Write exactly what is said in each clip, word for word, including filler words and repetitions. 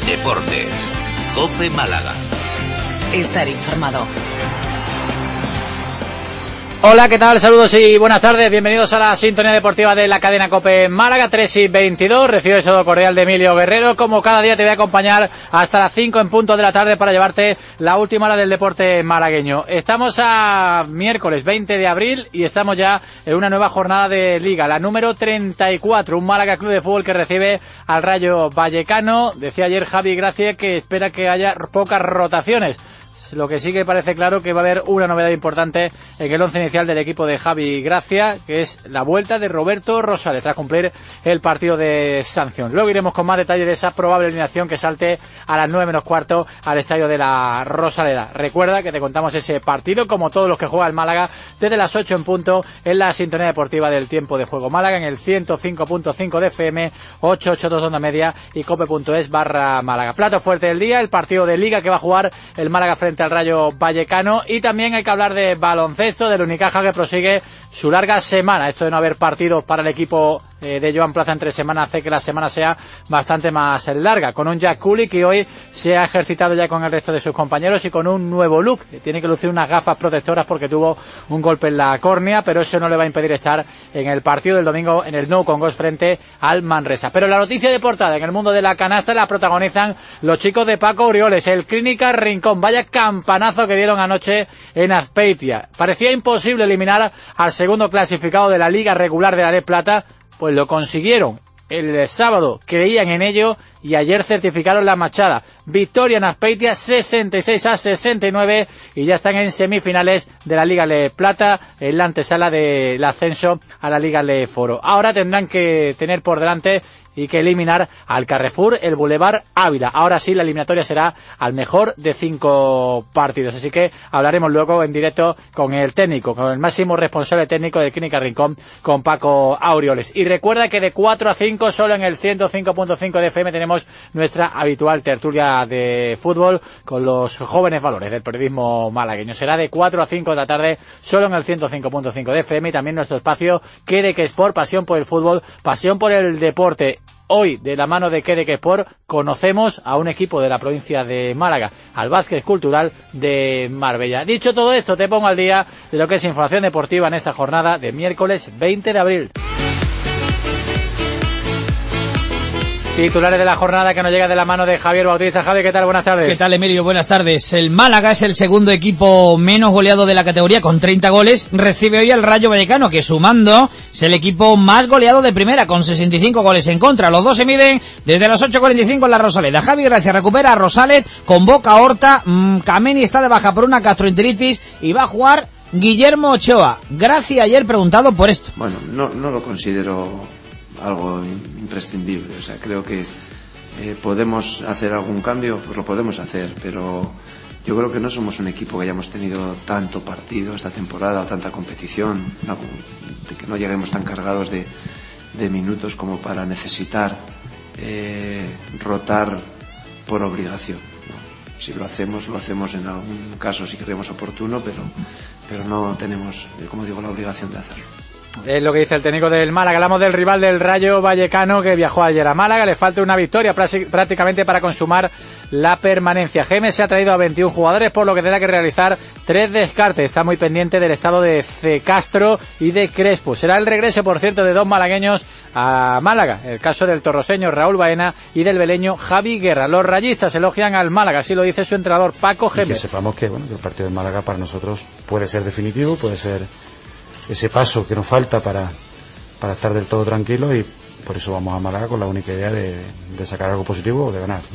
Deportes. COPE Málaga. Estar informado. Hola, ¿qué tal? Saludos y buenas tardes. Bienvenidos a la sintonía deportiva de la cadena COPE Málaga, tres y veintidós. Recibe el saludo cordial de Emilio Guerrero. Como cada día te voy a acompañar hasta las cinco en punto de la tarde para llevarte la última hora del deporte malagueño. Estamos a miércoles veinte de abril y estamos ya en una nueva jornada de Liga, la número treinta y cuatro. Un Málaga Club de Fútbol que recibe al Rayo Vallecano. Decía ayer Javi Gracia que espera que haya pocas rotaciones. Lo que sí que parece claro que va a haber una novedad importante en el once inicial del equipo de Javi Gracia, que es la vuelta de Roberto Rosales tras cumplir el partido de sanción. Luego iremos con más detalle de esa probable eliminación que salte a las nueve menos cuarto al estadio de la Rosaleda. Recuerda que te contamos ese partido, como todos los que juega el Málaga, desde las ocho en punto en la sintonía deportiva del Tiempo de Juego Málaga, en el ciento cinco punto cinco de F M, ochocientos ochenta y dos onda media y cope.es barra Málaga. Plato fuerte del día, el partido de Liga que va a jugar el Málaga frente al Rayo Vallecano, y también hay que hablar de baloncesto, del Unicaja que prosigue su larga semana. Esto de no haber partidos para el equipo eh, de Joan Plaza entre semana hace que la semana sea bastante más larga, con un Jack Cooley que hoy se ha ejercitado ya con el resto de sus compañeros y con un nuevo look. Tiene que lucir unas gafas protectoras porque tuvo un golpe en la córnea, pero eso no le va a impedir estar en el partido del domingo en el Nou Congost frente al Manresa. Pero la noticia de portada en el mundo de la canasta la protagonizan los chicos de Paco Orioles, el Clínica Rincón. Vaya campanazo que dieron anoche en Azpeitia. Parecía imposible eliminar al segundo clasificado de la liga regular de la de Plata, pues lo consiguieron. El sábado creían en ello y ayer certificaron la machada. Victoria en Azpeitia, sesenta y seis a sesenta y nueve, y ya están en semifinales de la Liga Le Plata, en la antesala del ascenso a la Liga Le Foro. Ahora tendrán que tener por delante y que eliminar al Carrefour, el Boulevard Ávila. Ahora sí, la eliminatoria será al mejor de cinco partidos. Así que hablaremos luego en directo con el técnico, con el máximo responsable técnico de Clínica Rincón, con Paco Orioles. Y recuerda que de cuatro a cinco, solo en el ciento cinco punto cinco de F M, tenemos nuestra habitual tertulia de fútbol con los jóvenes valores del periodismo malagueño. Será de cuatro a cinco de la tarde, solo en el ciento cinco punto cinco de F M, y también nuestro espacio Quedeque Sport, pasión por el fútbol, pasión por el deporte. Hoy, de la mano de Quedeque Sport, conocemos a un equipo de la provincia de Málaga, al Vázquez Cultural de Marbella. Dicho todo esto, te pongo al día de lo que es información deportiva en esta jornada de miércoles veinte de abril. Titulares de la jornada que nos llega de la mano de Javier Bautista. Javier, ¿qué tal? Buenas tardes. ¿Qué tal, Emilio? Buenas tardes. El Málaga es el segundo equipo menos goleado de la categoría con treinta goles. Recibe hoy al Rayo Vallecano, que sumando es el equipo más goleado de primera con sesenta y cinco goles en contra. Los dos se miden desde las ocho cuarenta y cinco en la Rosaleda. Javi Gracia recupera a Rosales, convoca a Horta, mmm, Kameni está de baja por una gastroenteritis y va a jugar Guillermo Ochoa. Gracia ayer preguntado por esto. Bueno, no, no lo considero algo imprescindible, o sea, creo que eh, podemos hacer algún cambio, pues lo podemos hacer, pero yo creo que no somos un equipo que hayamos tenido tanto partido esta temporada o tanta competición, no, de que no lleguemos tan cargados de, de minutos como para necesitar eh, rotar por obligación, ¿no? Si lo hacemos, lo hacemos en algún caso si creemos oportuno, pero, pero no tenemos, como digo, la obligación de hacerlo. Es lo que dice el técnico del Málaga. Hablamos del rival del Rayo Vallecano que viajó ayer a Málaga. Le falta una victoria prácticamente para consumar la permanencia. G M se ha traído a veintiún jugadores, por lo que tendrá que realizar tres descartes. Está muy pendiente del estado de C. Castro y de Crespo. Será el regreso, por cierto, de dos malagueños a Málaga. El caso del torroseño Raúl Baena y del veleño Javi Guerra. Los rayistas elogian al Málaga, así lo dice su entrenador Paco G M. Y que sepamos que, bueno, que el partido de Málaga para nosotros puede ser definitivo, puede ser ese paso que nos falta para, para estar del todo tranquilos, y por eso vamos a Málaga con la única idea de, de sacar algo positivo o de ganar,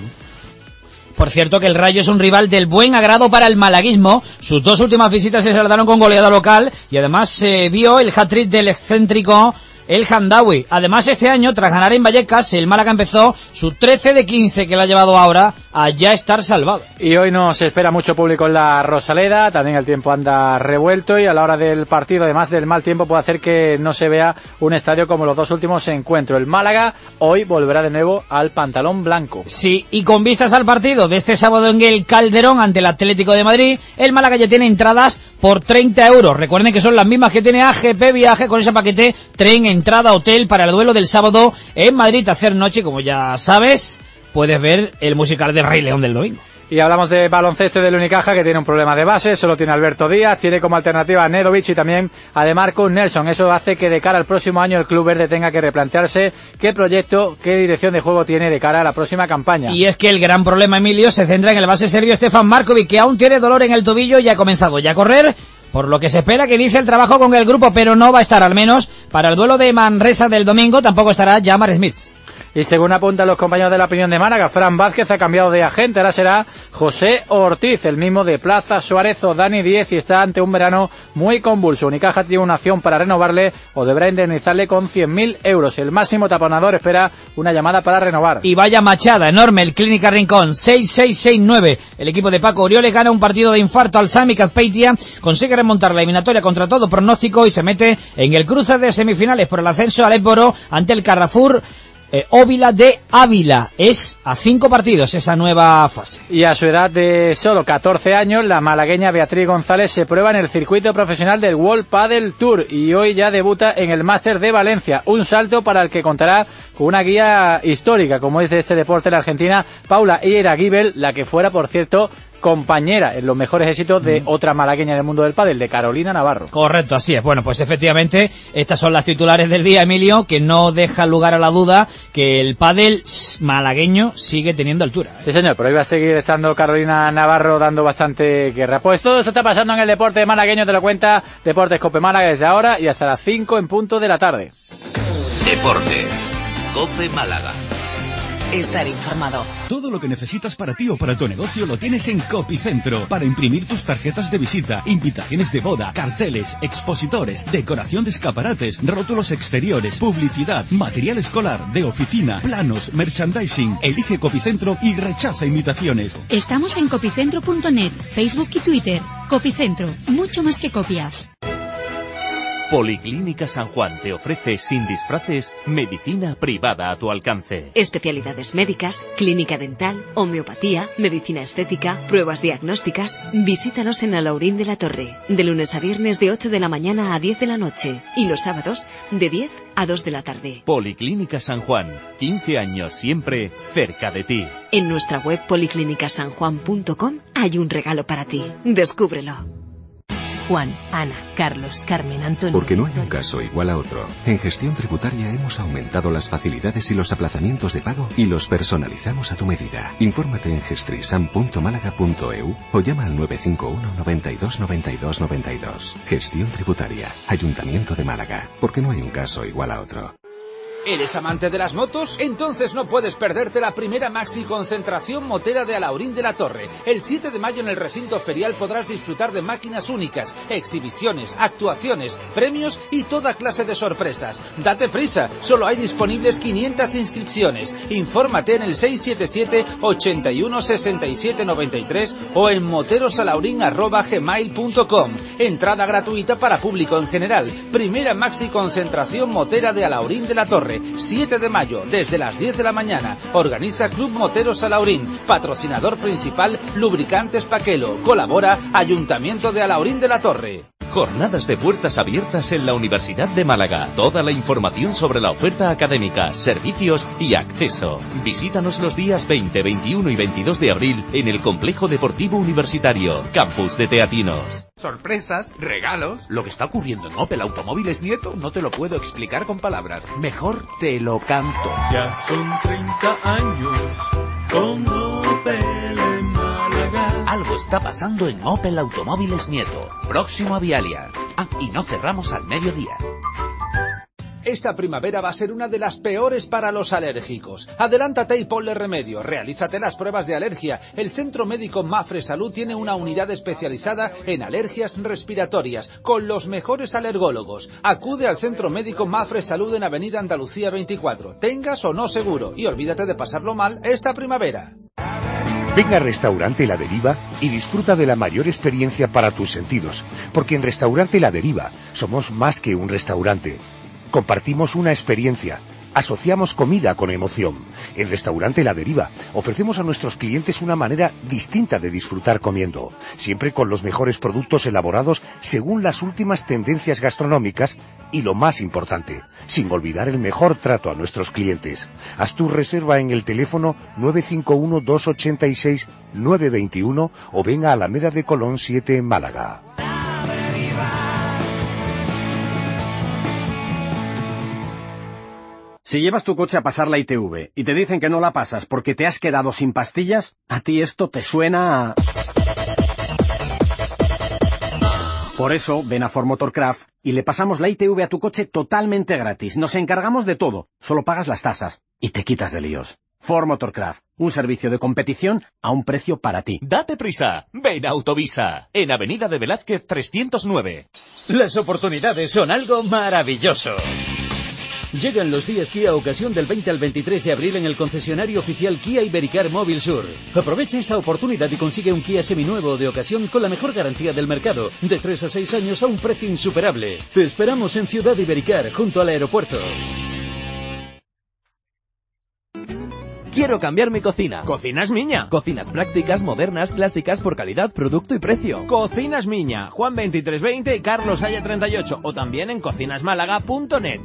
¿no? Por cierto, que el Rayo es un rival del buen agrado para el malaguismo. Sus dos últimas visitas se saldaron con goleada local y además se vio el hat-trick del excéntrico el Handawi. Además, este año, tras ganar en Vallecas, el Málaga empezó su trece de quince que le ha llevado ahora a ya estar salvado. Y hoy nos espera mucho público en la Rosaleda, también el tiempo anda revuelto y a la hora del partido, además del mal tiempo, puede hacer que no se vea un estadio como los dos últimos encuentros. El Málaga hoy volverá de nuevo al pantalón blanco. Sí, y con vistas al partido de este sábado en el Calderón ante el Atlético de Madrid, el Málaga ya tiene entradas por treinta euros. Recuerden que son las mismas que tiene A G P Viaje con ese paquete tren, entrada, hotel para el duelo del sábado en Madrid, hacer noche, como ya sabes, puedes ver el musical de Rey León del domingo. Y hablamos de baloncesto del Unicaja, que tiene un problema de base, solo tiene Alberto Díaz, tiene como alternativa a Nedovic y también a DeMarcus Nelson. Eso hace que de cara al próximo año el Club Verde tenga que replantearse qué proyecto, qué dirección de juego tiene de cara a la próxima campaña. Y es que el gran problema, Emilio, se centra en el base serbio Stefan Markovic, que aún tiene dolor en el tobillo y ha comenzado ya a correr, por lo que se espera que inicie el trabajo con el grupo, pero no va a estar, al menos para el duelo de Manresa del domingo. Tampoco estará Jamar Smith. Y según apuntan los compañeros de la opinión de Málaga, Fran Vázquez ha cambiado de agente, ahora será José Ortiz, el mismo de Plaza, Suárez o Dani Díez, y está ante un verano muy convulso. Unicaja tiene una opción para renovarle o deberá indemnizarle con cien mil euros. El máximo taponador espera una llamada para renovar. Y vaya machada enorme el Clínica Rincón, seis seis seis nueve. El equipo de Paco Orioles gana un partido de infarto al Sami Azpeitia, consigue remontar la eliminatoria contra todo pronóstico y se mete en el cruce de semifinales por el ascenso al Époro ante el Carrefour Eh, Óvila de Ávila. Es a cinco partidos esa nueva fase. Y a su edad de solo catorce años, la malagueña Beatriz González se prueba en el circuito profesional del World Padel Tour y hoy ya debuta en el Máster de Valencia. Un salto para el que contará con una guía histórica, como es de este deporte la argentina Paula Eiraguibel, la que fuera, por cierto, compañera en los mejores éxitos de otra malagueña en el mundo del pádel, de Carolina Navarro. Correcto, así es. Bueno, pues efectivamente estas son las titulares del día, Emilio, que no dejan lugar a la duda que el pádel malagueño sigue teniendo altura, ¿eh? Sí, señor, pero hoy va a seguir estando Carolina Navarro dando bastante guerra. Pues todo esto está pasando en el deporte malagueño, te lo cuenta Deportes Cope Málaga desde ahora y hasta las cinco en punto de la tarde. Deportes Cope Málaga. Estar informado. Todo lo que necesitas para ti o para tu negocio lo tienes en Copicentro. Para imprimir tus tarjetas de visita, invitaciones de boda, carteles, expositores, decoración de escaparates, rótulos exteriores, publicidad, material escolar, de oficina, planos, merchandising. Elige Copicentro y rechaza imitaciones. Estamos en copicentro punto net, Facebook y Twitter. Copicentro, mucho más que copias. Policlínica San Juan te ofrece sin disfraces medicina privada a tu alcance. Especialidades médicas, clínica dental, homeopatía, medicina estética, pruebas diagnósticas. Visítanos en Alaurín de la Torre, de lunes a viernes de ocho de la mañana a diez de la noche y los sábados de diez a dos de la tarde. Policlínica San Juan, quince años siempre cerca de ti. En nuestra web policlínica san juan punto com hay un regalo para ti. Descúbrelo. Juan, Ana, Carlos, Carmen, Antonio. Porque no hay un caso igual a otro. En Gestión Tributaria hemos aumentado las facilidades y los aplazamientos de pago y los personalizamos a tu medida. Infórmate en gestrisan punto málaga punto e u o llama al nueve cinco uno noventa y dos noventa y dos noventa y dos. Gestión Tributaria, Ayuntamiento de Málaga. Porque no hay un caso igual a otro. ¿Eres amante de las motos? Entonces no puedes perderte la primera maxi concentración motera de Alaurín de la Torre. El siete de mayo en el recinto ferial podrás disfrutar de máquinas únicas, exhibiciones, actuaciones, premios y toda clase de sorpresas. Date prisa, solo hay disponibles quinientas inscripciones. Infórmate en el seis siete siete, ochenta y uno, sesenta y siete, noventa y tres o en moterosalaurín arroba gmail punto com. Entrada gratuita para público en general. Primera maxi concentración motera de Alaurín de la Torre. siete de mayo, desde las diez de la mañana. Organiza Club Moteros Alaurín. Patrocinador principal, Lubricantes Paquelo. Colabora Ayuntamiento de Alaurín de la Torre. Jornadas de puertas abiertas en la Universidad de Málaga. Toda la información sobre la oferta académica, servicios y acceso. Visítanos los días veinte, veintiuno y veintidós de abril en el Complejo Deportivo Universitario, Campus de Teatinos. Sorpresas, regalos. Lo que está ocurriendo en Opel Automóviles Nieto no te lo puedo explicar con palabras. Mejor te lo canto. Ya son treinta años con Opel en Málaga. Algo está pasando en Opel Automóviles Nieto, próximo a Vialia. Ah, y no cerramos al mediodía. Esta primavera va a ser una de las peores para los alérgicos. Adelántate y ponle remedio. Realízate las pruebas de alergia. El Centro Médico Mafre Salud tiene una unidad especializada en alergias respiratorias, con los mejores alergólogos. Acude al Centro Médico Mafre Salud en Avenida Andalucía veinticuatro. Tengas o no seguro. Y olvídate de pasarlo mal esta primavera. Ven a Restaurante La Deriva y disfruta de la mayor experiencia para tus sentidos. Porque en Restaurante La Deriva somos más que un restaurante. Compartimos una experiencia, asociamos comida con emoción. En Restaurante La Deriva ofrecemos a nuestros clientes una manera distinta de disfrutar comiendo, siempre con los mejores productos elaborados según las últimas tendencias gastronómicas y, lo más importante, sin olvidar el mejor trato a nuestros clientes. Haz tu reserva en el teléfono nueve cinco uno, dos ocho seis, nueve dos uno o venga a Alameda de Colón siete en Málaga. Si llevas tu coche a pasar la I T V y te dicen que no la pasas porque te has quedado sin pastillas, a ti esto te suena a... Por eso, ven a Ford Motorcraft y le pasamos la I T V a tu coche totalmente gratis. Nos encargamos de todo, solo pagas las tasas y te quitas de líos. Ford Motorcraft, un servicio de competición a un precio para ti. Date prisa, ven a Autovisa, en Avenida de Velázquez trescientos nueve. Las oportunidades son algo maravilloso. Llegan los días Kia a ocasión del veinte al veintitrés de abril en el concesionario oficial Kia Ibericar Móvil Sur. Aprovecha esta oportunidad y consigue un Kia seminuevo de ocasión con la mejor garantía del mercado, de tres a seis años a un precio insuperable. Te esperamos en Ciudad Ibericar, junto al aeropuerto. Quiero cambiar mi cocina. Cocinas Miña. Cocinas prácticas, modernas, clásicas por calidad, producto y precio. Cocinas Miña. Juan veintitrés veinte y Carlos Haya treinta y ocho. O también en cocinas málaga punto net.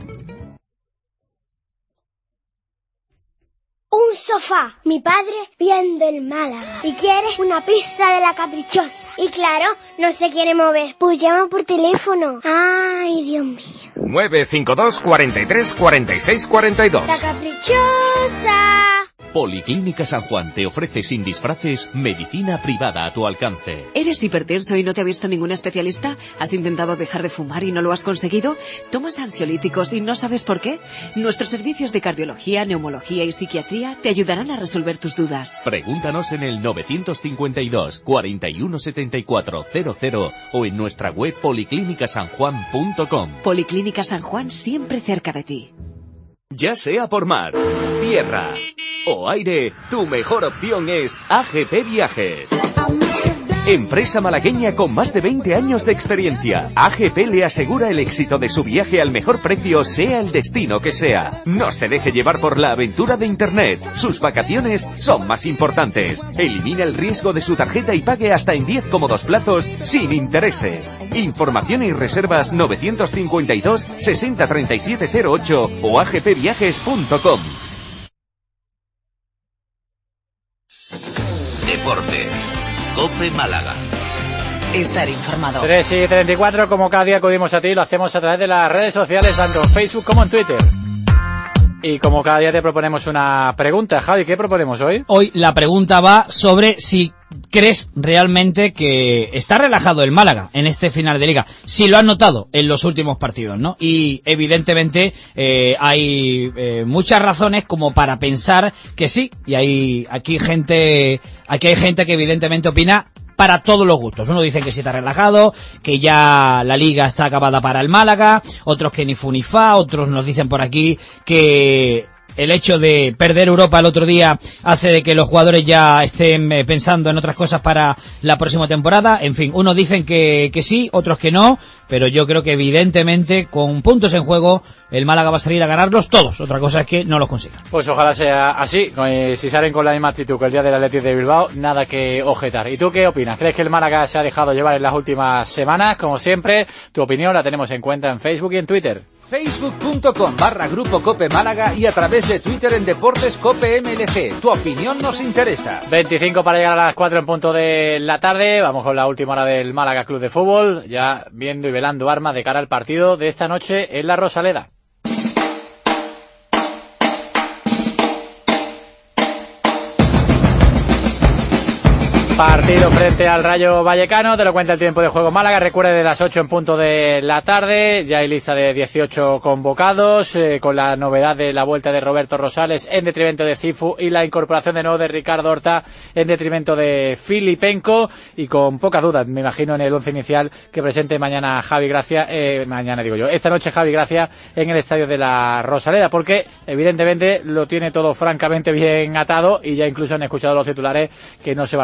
Un sofá. Mi padre viendo el Málaga. Y quiere una pizza de la caprichosa. Y claro, no se quiere mover. Pues llama por teléfono. Ay, Dios mío. nueve cinco dos, cuarenta y tres, cuarenta y seis, cuarenta y dos. La caprichosa. Policlínica San Juan te ofrece sin disfraces medicina privada a tu alcance. ¿Eres hipertenso y no te ha visto ningún especialista? ¿Has intentado dejar de fumar y no lo has conseguido? ¿Tomas ansiolíticos y no sabes por qué? Nuestros servicios de cardiología, neumología y psiquiatría te ayudarán a resolver tus dudas. Pregúntanos en el novecientos cincuenta y dos, cuarenta y uno setenta y cuatro cero cero o en nuestra web policlínica san juan punto com. Policlínica San Juan, siempre cerca de ti. Ya sea por mar, tierra o aire, tu mejor opción es A G P Viajes. Empresa malagueña con más de veinte años de experiencia. A G P le asegura el éxito de su viaje al mejor precio, sea el destino que sea. No se deje llevar por la aventura de Internet. Sus vacaciones son más importantes. Elimina el riesgo de su tarjeta y pague hasta en diez cómodos plazos sin intereses. Información y reservas novecientos cincuenta y dos, sesenta, treinta y siete cero ocho o a g p viajes punto com. Deportes. COPE Málaga. Estar informado. tres y treinta y cuatro, como cada día acudimos a ti, lo hacemos a través de las redes sociales, tanto en Facebook como en Twitter. Y como cada día te proponemos una pregunta. Javi, ¿qué proponemos hoy? Hoy la pregunta va sobre si crees realmente que está relajado el Málaga en este final de liga. Si lo has notado en los últimos partidos, ¿no? Y evidentemente eh, hay eh, muchas razones como para pensar que sí. Y hay aquí gente, aquí hay gente que evidentemente opina para todos los gustos. Uno dice que sí está relajado, que ya la liga está acabada para el Málaga, otros que ni fu ni fa, otros nos dicen por aquí que el hecho de perder Europa el otro día hace de que los jugadores ya estén pensando en otras cosas para la próxima temporada. En fin, unos dicen que, que sí, otros que no, pero yo creo que evidentemente con puntos en juego el Málaga va a salir a ganarlos todos. Otra cosa es que no los consiga. Pues ojalá sea así. Si salen con la misma actitud que el día del Athletic de Bilbao, nada que objetar. ¿Y tú qué opinas? ¿Crees que el Málaga se ha dejado llevar en las últimas semanas? Como siempre, tu opinión la tenemos en cuenta en Facebook y en Twitter. facebook punto com barra Grupo Cope Málaga y a través de Twitter en Deportes Cope M L G. Tu opinión nos interesa. veinticinco para llegar a las cuatro en punto de la tarde. Vamos con la última hora del Málaga Club de Fútbol, ya viendo y velando armas de cara al partido de esta noche en la Rosaleda. Partido frente al Rayo Vallecano, te lo cuenta el tiempo de juego Málaga. Recuerde, de las ocho en punto de la tarde, ya hay lista de dieciocho convocados, eh, con la novedad de la vuelta de Roberto Rosales en detrimento de Cifu y la incorporación de nuevo de Ricardo Horta en detrimento de Filipenko, y con pocas dudas, me imagino, en el once inicial que presente mañana Javi Gracia, eh, mañana digo yo, esta noche Javi Gracia en el estadio de la Rosaleda, porque evidentemente lo tiene todo francamente bien atado y ya incluso han escuchado los titulares que no se barrunta de callar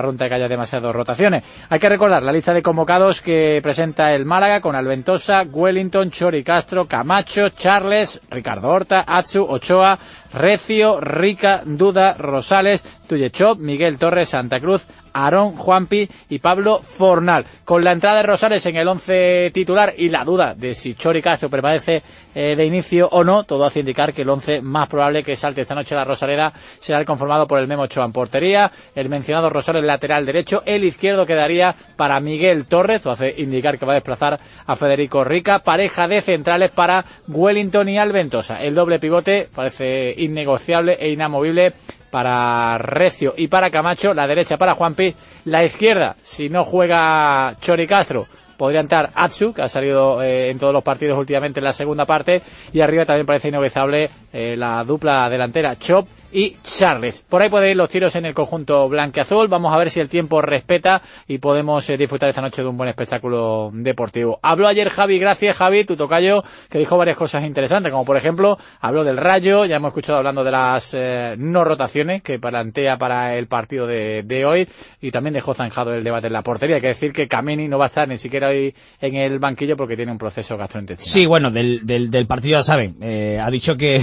haya demasiadas rotaciones. Hay que recordar la lista de convocados que presenta el Málaga con Alventosa, Wellington, Chori Castro, Camacho, Charles, Ricardo Horta, Atsu, Ochoa, Recio, Rica, Duda, Rosales, Tuyechop, Miguel Torres, Santa Cruz, Aarón, Juanpi y Pablo Fornal. Con la entrada de Rosales en el once titular y la duda de si Chori Castro permanece eh, de inicio o no, todo hace indicar que el once más probable que salte esta noche a la Rosaleda será el conformado por el Memo Ochoa en portería, el mencionado Rosales lateral derecho, el izquierdo quedaría para Miguel Torres, todo hace indicar que va a desplazar a Federico Rica, pareja de centrales para Wellington y Alventosa. El doble pivote parece innegociable e inamovible para Recio y para Camacho, la derecha para Juanpi, la izquierda, si no juega Chori Castro, podría entrar Atsu, que ha salido eh, en todos los partidos últimamente en la segunda parte, y arriba también parece inegociable eh, la dupla delantera Chop y Charles. Por ahí pueden ir los tiros en el conjunto blanquiazul. Vamos a ver si el tiempo respeta y podemos eh, disfrutar esta noche de un buen espectáculo deportivo. Habló ayer Javi Gracia, Javi, tu tocayo, que dijo varias cosas interesantes, como por ejemplo, habló del Rayo, ya hemos escuchado hablando de las eh, no rotaciones que plantea para el partido de, de hoy, y también dejó zanjado el debate en la portería. Hay que decir que Kameni no va a estar ni siquiera hoy en el banquillo porque tiene un proceso gastrointestinal. Sí, bueno, del, del, del partido ya saben, eh, ha dicho que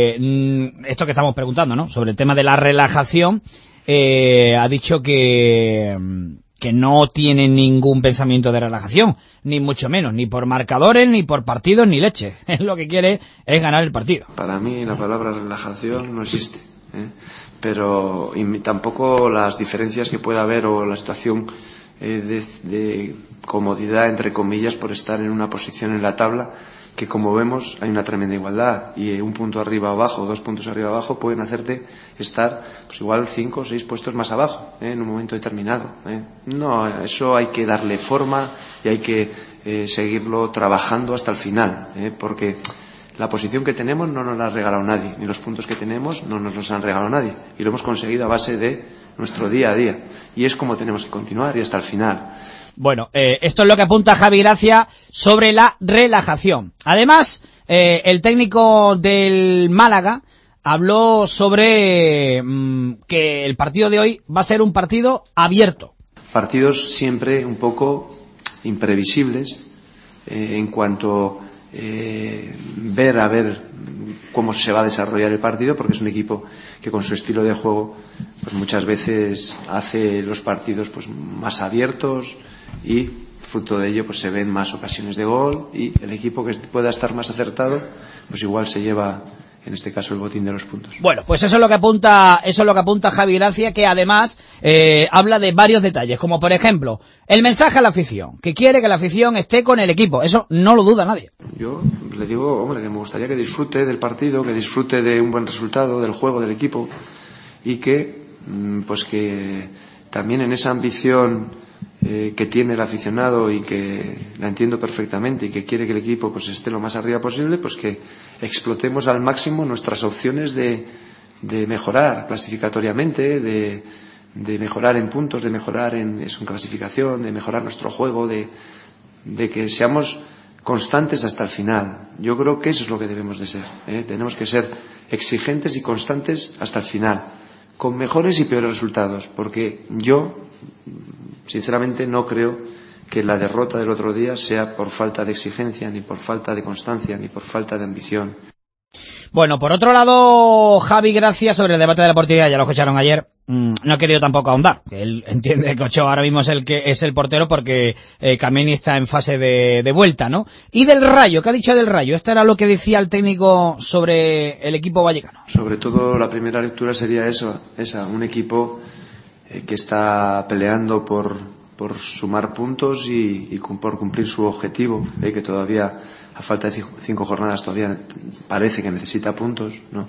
eh, esto que estamos preguntando, ¿no?, sobre el tema de la relajación, eh, ha dicho que, que no tiene ningún pensamiento de relajación, ni mucho menos, ni por marcadores, ni por partidos, ni leche. Lo que quiere es ganar el partido. Para mí la palabra relajación no existe, ¿eh? Pero y tampoco las diferencias que pueda haber o la situación eh, de, de comodidad, entre comillas, por estar en una posición en la tabla, que como vemos hay una tremenda igualdad, y un punto arriba o abajo, dos puntos arriba o abajo pueden hacerte estar pues igual cinco o seis puestos más abajo, ¿eh?, en un momento determinado, ¿eh? No, eso hay que darle forma y hay que eh, seguirlo trabajando hasta el final, ¿eh?, porque la posición que tenemos no nos la ha regalado nadie, ni los puntos que tenemos no nos los han regalado nadie, y lo hemos conseguido a base de nuestro día a día, y es como tenemos que continuar y hasta el final. Bueno, eh, esto es lo que apunta Javi Gracia sobre la relajación. Además, eh, el técnico del Málaga habló sobre mmm, que el partido de hoy va a ser un partido abierto. Partidos siempre un poco imprevisibles eh, en cuanto eh, ver a ver cómo se va a desarrollar el partido, porque es un equipo que con su estilo de juego pues muchas veces hace los partidos pues más abiertos, y fruto de ello pues se ven más ocasiones de gol, y el equipo que pueda estar más acertado pues igual se lleva en este caso el botín de los puntos. Bueno, pues eso es lo que apunta, eso es lo que apunta Javi Gracia, que además eh, habla de varios detalles, como por ejemplo el mensaje a la afición, que quiere que la afición esté con el equipo. Eso no lo duda nadie. Yo le digo, hombre, que me gustaría que disfrute del partido, que disfrute de un buen resultado, del juego del equipo, y que pues que también en esa ambición eh, que tiene el aficionado, y que la entiendo perfectamente, y que quiere que el equipo pues esté lo más arriba posible, pues que explotemos al máximo nuestras opciones de, de mejorar clasificatoriamente, de, de mejorar en puntos, de mejorar en, eso, en clasificación, de mejorar nuestro juego, de, de que seamos constantes hasta el final. Yo creo que eso es lo que debemos de ser, ¿eh? Tenemos que ser exigentes y constantes hasta el final, con mejores y peores resultados, porque yo sinceramente no creo que la derrota del otro día sea por falta de exigencia, ni por falta de constancia, ni por falta de ambición. Bueno, por otro lado, Javi Gracia, sobre el debate de la portería, ya lo escucharon ayer, mmm, no ha querido tampoco ahondar. Él entiende que Ochoa ahora mismo es el que es el portero porque eh, Kameni está en fase de, de vuelta, ¿no? Y del Rayo, ¿qué ha dicho del Rayo? Esto era lo que decía el técnico sobre el equipo vallecano. Sobre todo la primera lectura sería eso, esa, un equipo eh, que está peleando por por sumar puntos y, y por cumplir su objetivo, eh, que todavía a falta de cinco jornadas todavía parece que necesita puntos, ¿no?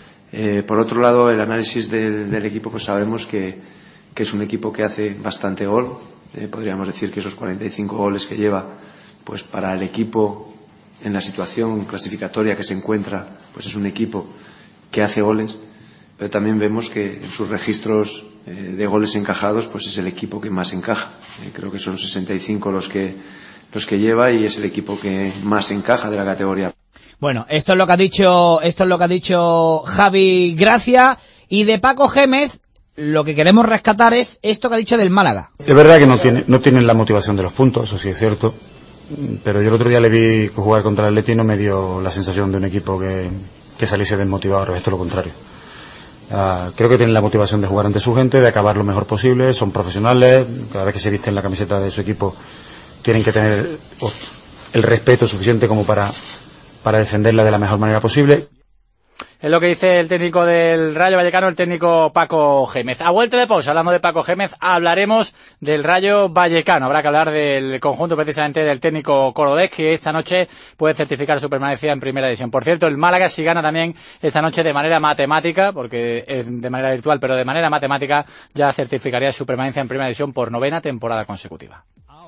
Eh, por otro lado, el análisis del, del equipo, pues sabemos que, que es un equipo que hace bastante gol, eh, podríamos decir que esos cuarenta y cinco goles que lleva, pues para el equipo en la situación clasificatoria que se encuentra, pues es un equipo que hace goles, pero también vemos que en sus registros eh, de goles encajados pues es el equipo que más encaja. Eh, creo que son sesenta y cinco los que los que lleva, y es el equipo que más encaja de la categoría. Bueno, esto es lo que ha dicho, esto es lo que ha dicho Javi Gracia. Y de Paco Gémez Lo que queremos rescatar es esto que ha dicho del Málaga. Es verdad que no tiene, no tienen la motivación de los puntos, eso sí es cierto, pero yo el otro día le vi jugar contra el Atleti y no me dio la sensación de un equipo que, que saliese desmotivado, es todo lo contrario. Uh, creo que tienen la motivación de jugar ante su gente, de acabar lo mejor posible, son profesionales, cada vez que se visten la camiseta de su equipo tienen que tener el respeto suficiente como para, para defenderla de la mejor manera posible. Es lo que dice el técnico del Rayo Vallecano, el técnico Paco Gémez. A vuelta de pausa, hablando de Paco Gémez, hablaremos del Rayo Vallecano. Habrá que hablar del conjunto precisamente del técnico cordobés, que esta noche puede certificar su permanencia en primera división. Por cierto, el Málaga si gana también esta noche de manera matemática, porque es de manera virtual, pero de manera matemática ya certificaría su permanencia en primera división por novena temporada consecutiva.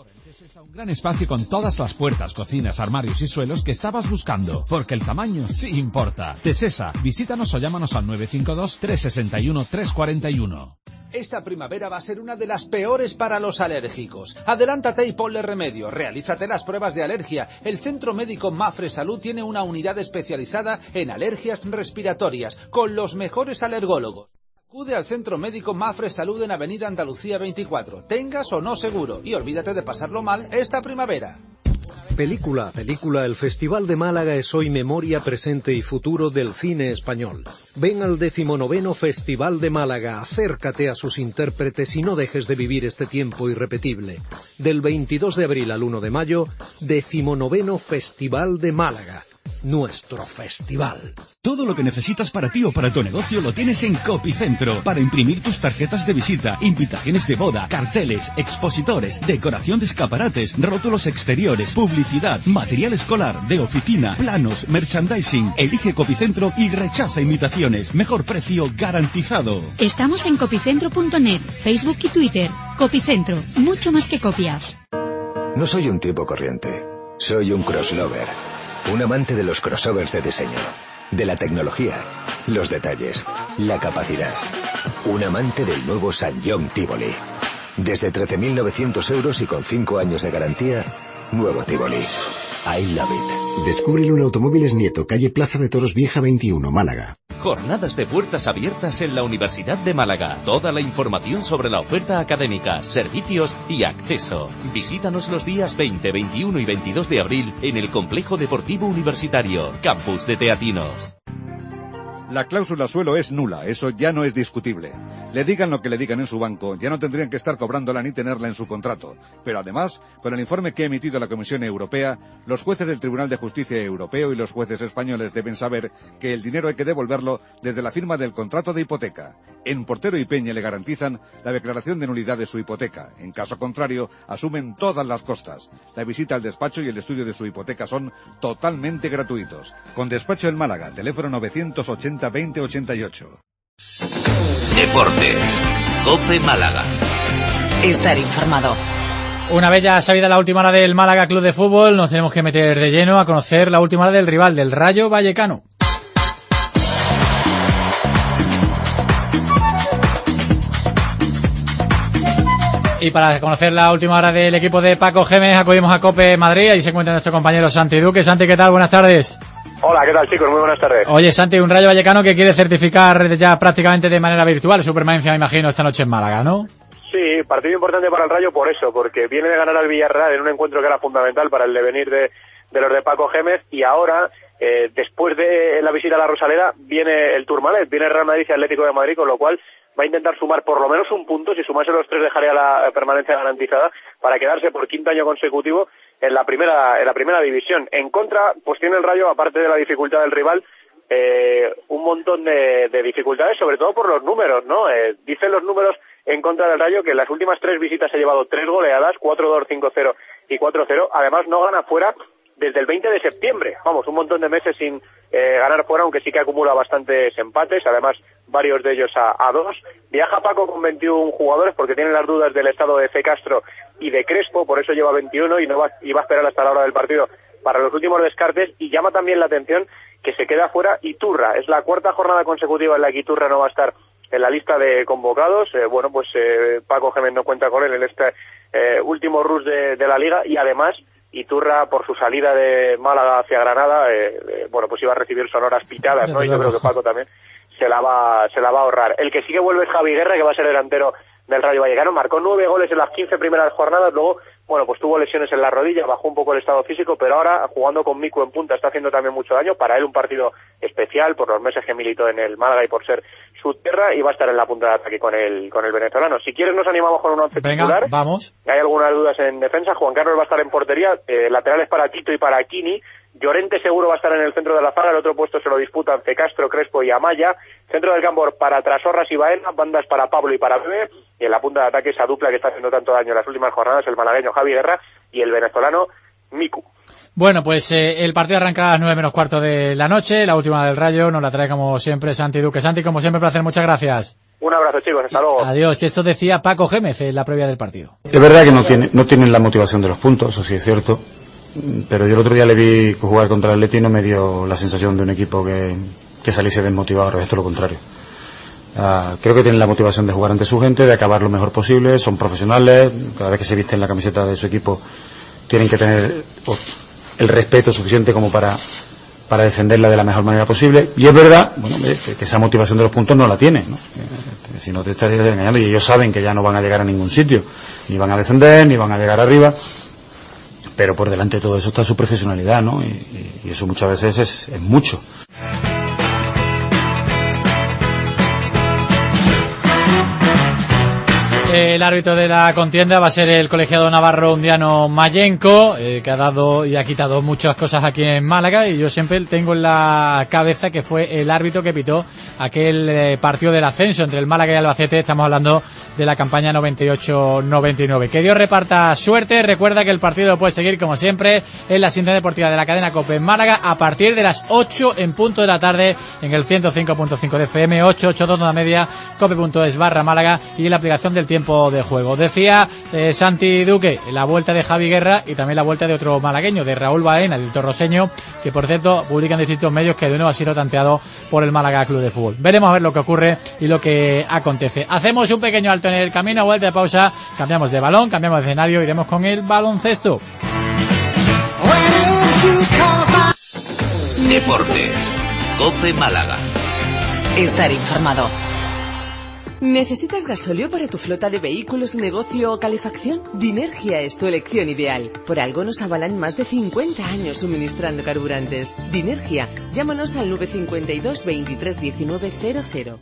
Un gran espacio con todas las puertas, cocinas, armarios y suelos que estabas buscando, porque el tamaño sí importa. Tesesa, visítanos o llámanos al nueve cinco dos, tres seis uno, tres cuatro uno. Esta primavera va a ser una de las peores para los alérgicos. Adelántate y ponle remedio. Realízate las pruebas de alergia. El Centro Médico Mafre Salud tiene una unidad especializada en alergias respiratorias, con los mejores alergólogos. Acude al Centro Médico Mafre Salud en Avenida Andalucía veinticuatro, tengas o no seguro, y olvídate de pasarlo mal esta primavera. Película a película, el Festival de Málaga es hoy memoria, presente y futuro del cine español. Ven al decimonoveno Festival de Málaga, acércate a sus intérpretes y no dejes de vivir este tiempo irrepetible. Del veintidós de abril al uno de mayo, decimonoveno Festival de Málaga. Nuestro festival. Todo lo que necesitas para ti o para tu negocio lo tienes en Copicentro. Para imprimir tus tarjetas de visita, invitaciones de boda, carteles, expositores, decoración de escaparates, rótulos exteriores, publicidad, material escolar, de oficina, planos, merchandising. Elige Copicentro y rechaza imitaciones. Mejor precio garantizado. Estamos en copicentro punto net, Facebook y Twitter. Copicentro, mucho más que copias. No soy un tipo corriente. Soy un crosslover. Un amante de los crossovers de diseño, de la tecnología, los detalles, la capacidad. Un amante del nuevo Sanyong Tivoli. Desde trece mil novecientos euros y con cinco años de garantía, nuevo Tivoli. I love it. Descúbrelo en Automóviles Nieto, calle Plaza de Toros Vieja veintiuno, Málaga. Jornadas de puertas abiertas en la Universidad de Málaga. Toda la información sobre la oferta académica, servicios y acceso. Visítanos los días veinte, veintiuno y veintidós de abril en el Complejo Deportivo Universitario, Campus de Teatinos. La cláusula suelo es nula, eso ya no es discutible. Le digan lo que le digan en su banco, ya no tendrían que estar cobrándola ni tenerla en su contrato. Pero además, con el informe que ha emitido la Comisión Europea, los jueces del Tribunal de Justicia Europeo y los jueces españoles deben saber que el dinero hay que devolverlo desde la firma del contrato de hipoteca. En Portero y Peña le garantizan la declaración de nulidad de su hipoteca. En caso contrario, asumen todas las costas. La visita al despacho y el estudio de su hipoteca son totalmente gratuitos. Con despacho en Málaga, teléfono novecientos ochenta, veinte ochenta y ocho. Deportes. COPE Málaga. Estar informado. Una vez ya sabida la última hora del Málaga Club de Fútbol, nos tenemos que meter de lleno a conocer la última hora del rival, del Rayo Vallecano. Y para conocer la última hora del equipo de Paco Gémez, acudimos a COPE Madrid. Ahí se encuentra nuestro compañero Santi Duque. Santi, ¿qué tal? Buenas tardes. Hola, ¿qué tal, chicos? Muy buenas tardes. Oye, Santi, un Rayo Vallecano que quiere certificar ya prácticamente de manera virtual su permanencia, me imagino, esta noche en Málaga, ¿no? Sí, partido importante para el Rayo por eso, porque viene de ganar al Villarreal en un encuentro que era fundamental para el devenir de, de los de Paco Gémez, y ahora, eh, después de la visita a la Rosaleda, viene el Tourmalet, viene el Real Madrid y Atlético de Madrid, con lo cual va a intentar sumar por lo menos un punto. Si sumase los tres dejaría la permanencia garantizada para quedarse por quinto año consecutivo en la primera en la primera división. En contra, pues tiene el Rayo, aparte de la dificultad del rival, eh, un montón de, de dificultades, sobre todo por los números, ¿no? Eh, dicen los números en contra del Rayo que en las últimas tres visitas ha llevado tres goleadas, cuatro dos, cinco cero y cuatro cero. Además, no gana fuera desde el veinte de septiembre. Vamos, un montón de meses sin eh, ganar fuera, aunque sí que acumula bastantes empates, además varios de ellos a, a dos. Viaja Paco con veintiún jugadores porque tiene las dudas del estado de C. Castro y de Crespo, por eso lleva veintiuno y no va, y va a esperar hasta la hora del partido para los últimos descartes. Y llama también la atención que se queda fuera Iturra. Es la cuarta jornada consecutiva en la que Iturra no va a estar en la lista de convocados. Eh, bueno, pues eh, Paco Gémez no cuenta con él en este eh, último rush de, de la Liga, y además Iturra, por su salida de Málaga hacia Granada, eh, eh, bueno, pues iba a recibir sonoras pitadas, ¿no? Y yo creo que Paco también se la va se la va a ahorrar. El que sí que vuelve es Javi Guerra, que va a ser delantero del Rayo Vallecano. Marcó nueve goles en las quince primeras jornadas, luego, bueno, pues tuvo lesiones en la rodilla, bajó un poco el estado físico, pero ahora, jugando con Miku en punta, está haciendo también mucho daño. Para él un partido especial, por los meses que militó en el Málaga y por ser su tierra, y va a estar en la punta de ataque con el con el venezolano. Si quieres nos animamos con un once Venga, titular. vamos. Hay algunas dudas en defensa. Juan Carlos va a estar en portería, eh, laterales para Tito y para Kini. Llorente seguro va a estar en el centro de la zaga, el otro puesto se lo disputan C. Castro, Crespo y Amaya. Centro del campo para Trasorras y Baena, bandas para Pablo y para Bebe, y en la punta de ataque esa dupla que está haciendo tanto daño en las últimas jornadas, el malagueño Javi Guerra y el venezolano Miku. Bueno, pues eh, el partido arranca a las nueve menos cuarto de la noche, la última del Rayo, nos la trae como siempre Santi Duque. Santi, como siempre, placer, muchas gracias. Un abrazo, chicos, hasta luego. Adiós, y esto decía Paco Gémez en la previa del partido. Es verdad que no tiene, no tienen la motivación de los puntos, eso sí es cierto, pero yo el otro día le vi jugar contra el Atleti y no me dio la sensación de un equipo que, que saliese desmotivado, al revés, todo lo contrario. Uh, creo que tienen la motivación de jugar ante su gente, de acabar lo mejor posible, son profesionales, cada vez que se visten la camiseta de su equipo tienen que tener pues, el respeto suficiente como para para defenderla de la mejor manera posible, y es verdad, bueno, que, que esa motivación de los puntos no la tienen, ¿no? Eh, si no te estarías engañando, y ellos saben que ya no van a llegar a ningún sitio, ni van a descender, ni van a llegar arriba, pero por delante de todo eso está su profesionalidad, ¿no? Y, y, y eso muchas veces es, es mucho. El árbitro de la contienda va a ser el colegiado navarro Undiano Mayenco, eh, que ha dado y ha quitado muchas cosas aquí en Málaga, y yo siempre tengo en la cabeza que fue el árbitro que pitó aquel eh, partido del ascenso entre el Málaga y Albacete. Estamos hablando de la campaña noventa y ocho noventa y nueve. Que Dios reparta suerte. Recuerda que el partido lo puedes seguir como siempre en la sintonía deportiva de la cadena COPE en Málaga a partir de las ocho en punto de la tarde en el ciento cinco punto cinco de F M, ocho ocho dos una media, cope.es barra Málaga, y en la aplicación del tiempo de juego. Decía eh, Santi Duque la vuelta de Javi Guerra y también la vuelta de otro malagueño, de Raúl Baena, del torroseño, que por cierto publican distintos medios que de nuevo ha sido tanteado por el Málaga Club de Fútbol. Veremos a ver lo que ocurre y lo que acontece. Hacemos un pequeño alto en el camino, vuelta de pausa, cambiamos de balón, cambiamos de escenario, iremos con el baloncesto. Deportes, COPE Málaga. Estar informado. ¿Necesitas gasóleo para tu flota de vehículos, negocio o calefacción? Dinergia es tu elección ideal. Por algo nos avalan más de cincuenta años suministrando carburantes. Dinergia. Llámanos al nueve cinco dos, veintitrés diecinueve cero cero.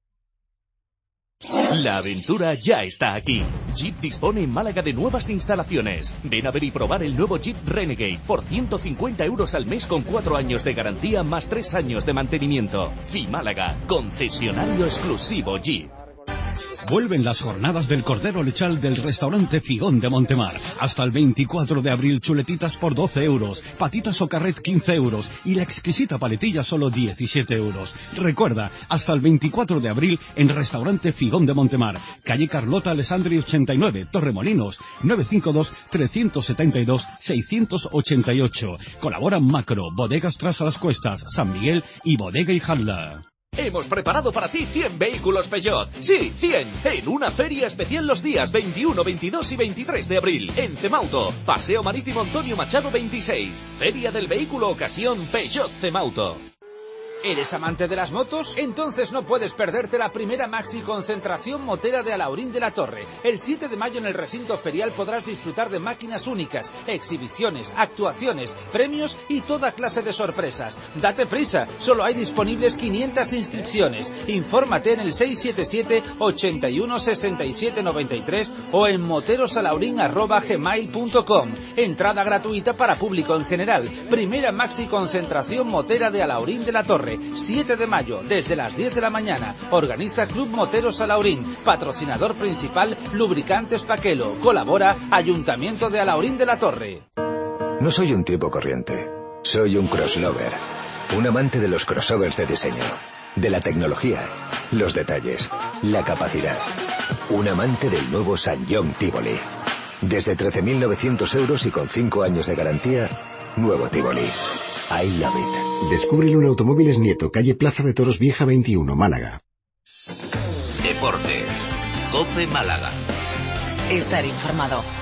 La aventura ya está aquí. Jeep dispone en Málaga de nuevas instalaciones. Ven a ver y probar el nuevo Jeep Renegade por ciento cincuenta euros al mes con cuatro años de garantía más tres años de mantenimiento. Fimálaga, concesionario exclusivo Jeep. Vuelven las jornadas del Cordero Lechal del restaurante Figón de Montemar. Hasta el veinticuatro de abril, chuletitas por doce euros, patitas o carret quince euros y la exquisita paletilla solo diecisiete euros. Recuerda, hasta el veinticuatro de abril en restaurante Figón de Montemar, calle Carlota Alessandri ochenta y nueve, Torremolinos, nueve cinco dos, tres siete dos, seis ocho ocho. Colaboran Macro, Bodegas Tras a las Cuestas, San Miguel y Bodega y Jarla. Hemos preparado para ti cien vehículos Peugeot. Sí, cien. En una feria especial los días veintiuno, veintidós y veintitrés de abril. En Cemauto. Paseo Marítimo Antonio Machado veintiséis. Feria del Vehículo Ocasión Peugeot Cemauto. ¿Eres amante de las motos? Entonces no puedes perderte la primera maxi concentración motera de Alaurín de la Torre. El siete de mayo en el recinto ferial podrás disfrutar de máquinas únicas, exhibiciones, actuaciones, premios y toda clase de sorpresas. Date prisa, solo hay disponibles quinientas inscripciones. Infórmate en el seis siete siete, ochenta y uno, sesenta y siete noventa y tres o en moterosalaurin arroba gmail punto com. Entrada gratuita para público en general. Primera maxi concentración motera de Alaurín de la Torre. siete de mayo, desde las diez de la mañana. Organiza Club Moteros Alaurín. Patrocinador principal, Lubricantes Paquelo. Colabora Ayuntamiento de Alaurín de la Torre. No soy un tipo corriente. Soy un crosslover. Un amante de los crossovers de diseño. De la tecnología. Los detalles. La capacidad. Un amante del nuevo Sanyong Tivoli. Desde trece mil novecientos euros y con cinco años de garantía, nuevo Tivoli. I love it. Descúbrelo en Automóviles Nieto, calle Plaza de Toros Vieja veintiuno, Málaga. Deportes, COPE Málaga. Estar informado.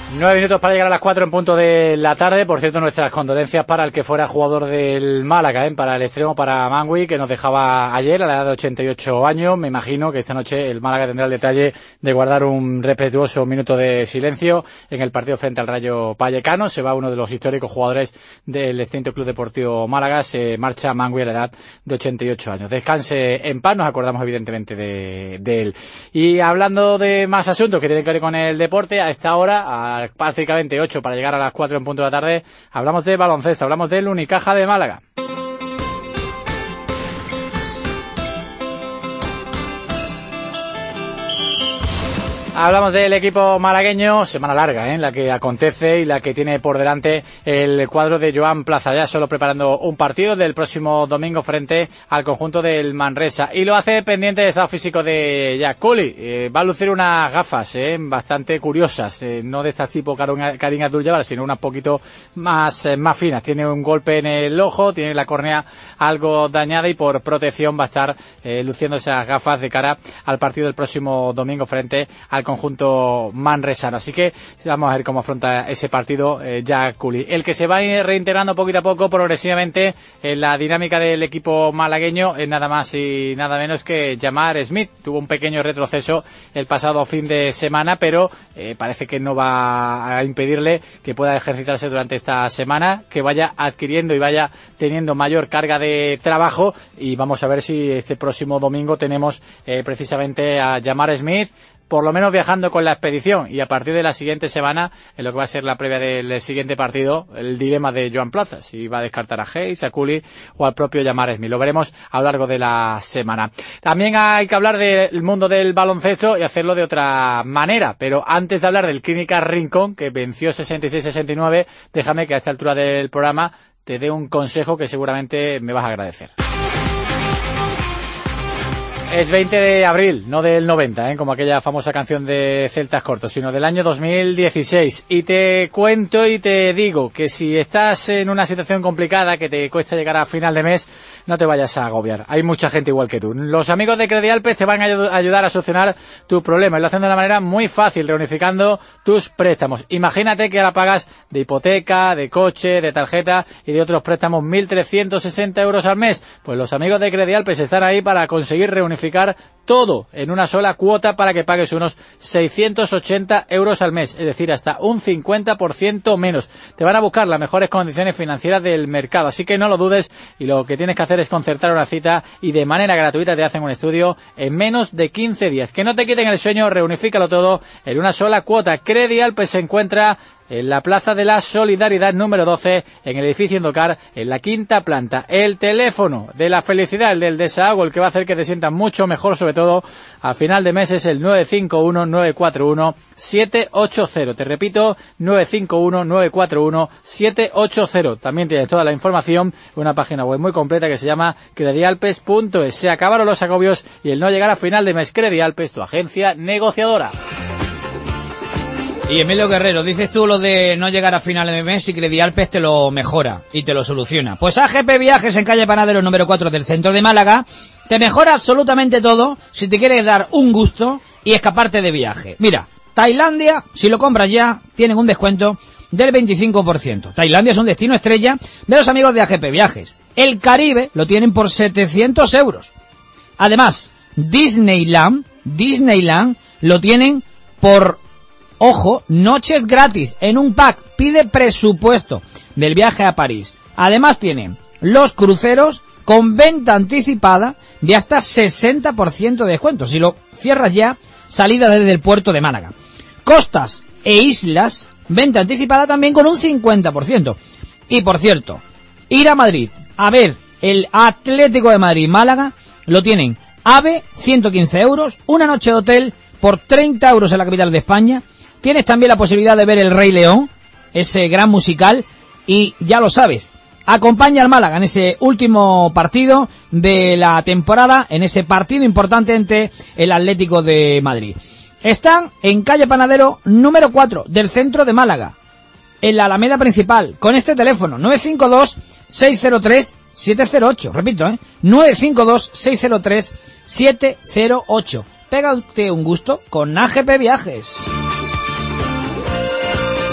Nueve minutos para llegar a las cuatro en punto de la tarde. Por cierto, nuestras condolencias para el que fuera jugador del Málaga, ¿eh? Para el extremo, para Mangui, que nos dejaba ayer a la edad de ochenta y ocho años. Me imagino que esta noche el Málaga tendrá el detalle de guardar un respetuoso minuto de silencio en el partido frente al Rayo Vallecano. Se va uno de los históricos jugadores del extinto Club Deportivo Málaga. Se marcha Mangui a la edad de ochenta y ocho años. Descanse en paz, nos acordamos evidentemente de, de él. Y hablando de más asuntos que tienen que ver con el deporte, a esta hora, a prácticamente ocho para llegar a las cuatro en punto de la tarde, hablamos de baloncesto, hablamos del Unicaja de Málaga. Hablamos del equipo malagueño, semana larga, ¿eh? En la que acontece y la que tiene por delante el cuadro de Joan Plaza, ya solo preparando un partido del próximo domingo frente al conjunto del Manresa, y lo hace pendiente del estado físico de Jack Cooley. Eh, va a lucir unas gafas eh, bastante curiosas, eh, no de este tipo Karim Abdul-Jabbar, sino unas poquito más, eh, más finas. Tiene un golpe en el ojo, tiene la córnea algo dañada y por protección va a estar eh, luciendo esas gafas de cara al partido del próximo domingo frente al conjunto manresano. Así que vamos a ver cómo afronta ese partido eh, Jack Cooley, el que se va a ir reintegrando poquito a poco, progresivamente, en la dinámica del equipo malagueño, es nada más y nada menos que Jamar Smith. Tuvo un pequeño retroceso el pasado fin de semana, pero eh, parece que no va a impedirle que pueda ejercitarse durante esta semana, que vaya adquiriendo y vaya teniendo mayor carga de trabajo, y vamos a ver si este próximo domingo tenemos eh, precisamente a Jamar Smith por lo menos viajando con la expedición, y a partir de la siguiente semana, en lo que va a ser la previa del siguiente partido, el dilema de Joan Plaza, si va a descartar a Hayes, a Cooley o al propio Jamar Smith. Lo veremos a lo largo de la semana. También hay que hablar del mundo del baloncesto y hacerlo de otra manera, pero antes de hablar del Clínica Rincón, que venció sesenta y seis sesenta y nueve, déjame que a esta altura del programa te dé un consejo que seguramente me vas a agradecer. Es veinte de abril, no del noventa, ¿eh? Como aquella famosa canción de Celtas Cortos, sino del año dos mil dieciséis. Y te cuento y te digo que si estás en una situación complicada, que te cuesta llegar a final de mes, no te vayas a agobiar. Hay mucha gente igual que tú. Los amigos de Credialpes te van a ayudar a solucionar tu problema. Y lo hacen de una manera muy fácil, reunificando tus préstamos. Imagínate que ahora pagas de hipoteca, de coche, de tarjeta y de otros préstamos mil trescientos sesenta euros al mes. Pues los amigos de Credialpes están ahí para conseguir reunificar todo en una sola cuota para que pagues unos seiscientos ochenta euros al mes, es decir, hasta un cincuenta por ciento menos. Te van a buscar las mejores condiciones financieras del mercado, así que no lo dudes, y lo que tienes que hacer es concertar una cita y de manera gratuita te hacen un estudio en menos de quince días. Que no te quiten el sueño, reunifícalo todo en una sola cuota. Credialpes se encuentra en la Plaza de la Solidaridad número doce, en el edificio Indocar, en la quinta planta. El teléfono de la felicidad, el del desahogo, el que va a hacer que te sientas mucho mejor, sobre todo a final de mes, es el nueve cinco uno nueve cuatro uno siete ocho cero. Te repito, nueve cinco uno nueve cuatro uno siete ocho cero. También tienes toda la información en una página web muy completa que se llama credialpes punto es. Se acabaron los agobios y el no llegar a final de mes. Credialpes, tu agencia negociadora. Y Emilio Guerrero, dices tú lo de no llegar a final de mes y Credialpes te lo mejora y te lo soluciona. Pues A G P Viajes en calle Panadero número cuatro del centro de Málaga te mejora absolutamente todo si te quieres dar un gusto y escaparte de viaje. Mira, Tailandia, si lo compras ya, tienen un descuento del veinticinco por ciento. Tailandia es un destino estrella de los amigos de A G P Viajes. El Caribe lo tienen por setecientos euros. Además, Disneyland, Disneyland lo tienen por... Ojo, noches gratis en un pack. Pide presupuesto del viaje a París. Además tienen los cruceros con venta anticipada de hasta sesenta por ciento de descuento. Si lo cierras ya, salida desde el puerto de Málaga. Costas e islas, venta anticipada también con un cincuenta por ciento. Y por cierto, ir a Madrid a ver el Atlético de Madrid-Málaga lo tienen AVE, ciento quince euros, una noche de hotel por treinta euros en la capital de España. Tienes también la posibilidad de ver El Rey León, ese gran musical, y ya lo sabes, acompaña al Málaga en ese último partido de la temporada, en ese partido importante entre el Atlético de Madrid. Están en calle Panadero número cuatro del centro de Málaga, en la Alameda principal, con este teléfono, nueve cinco dos seis cero tres siete cero ocho, repito, eh, nueve cinco dos seis cero tres siete cero ocho. Pégate un gusto con A G P Viajes.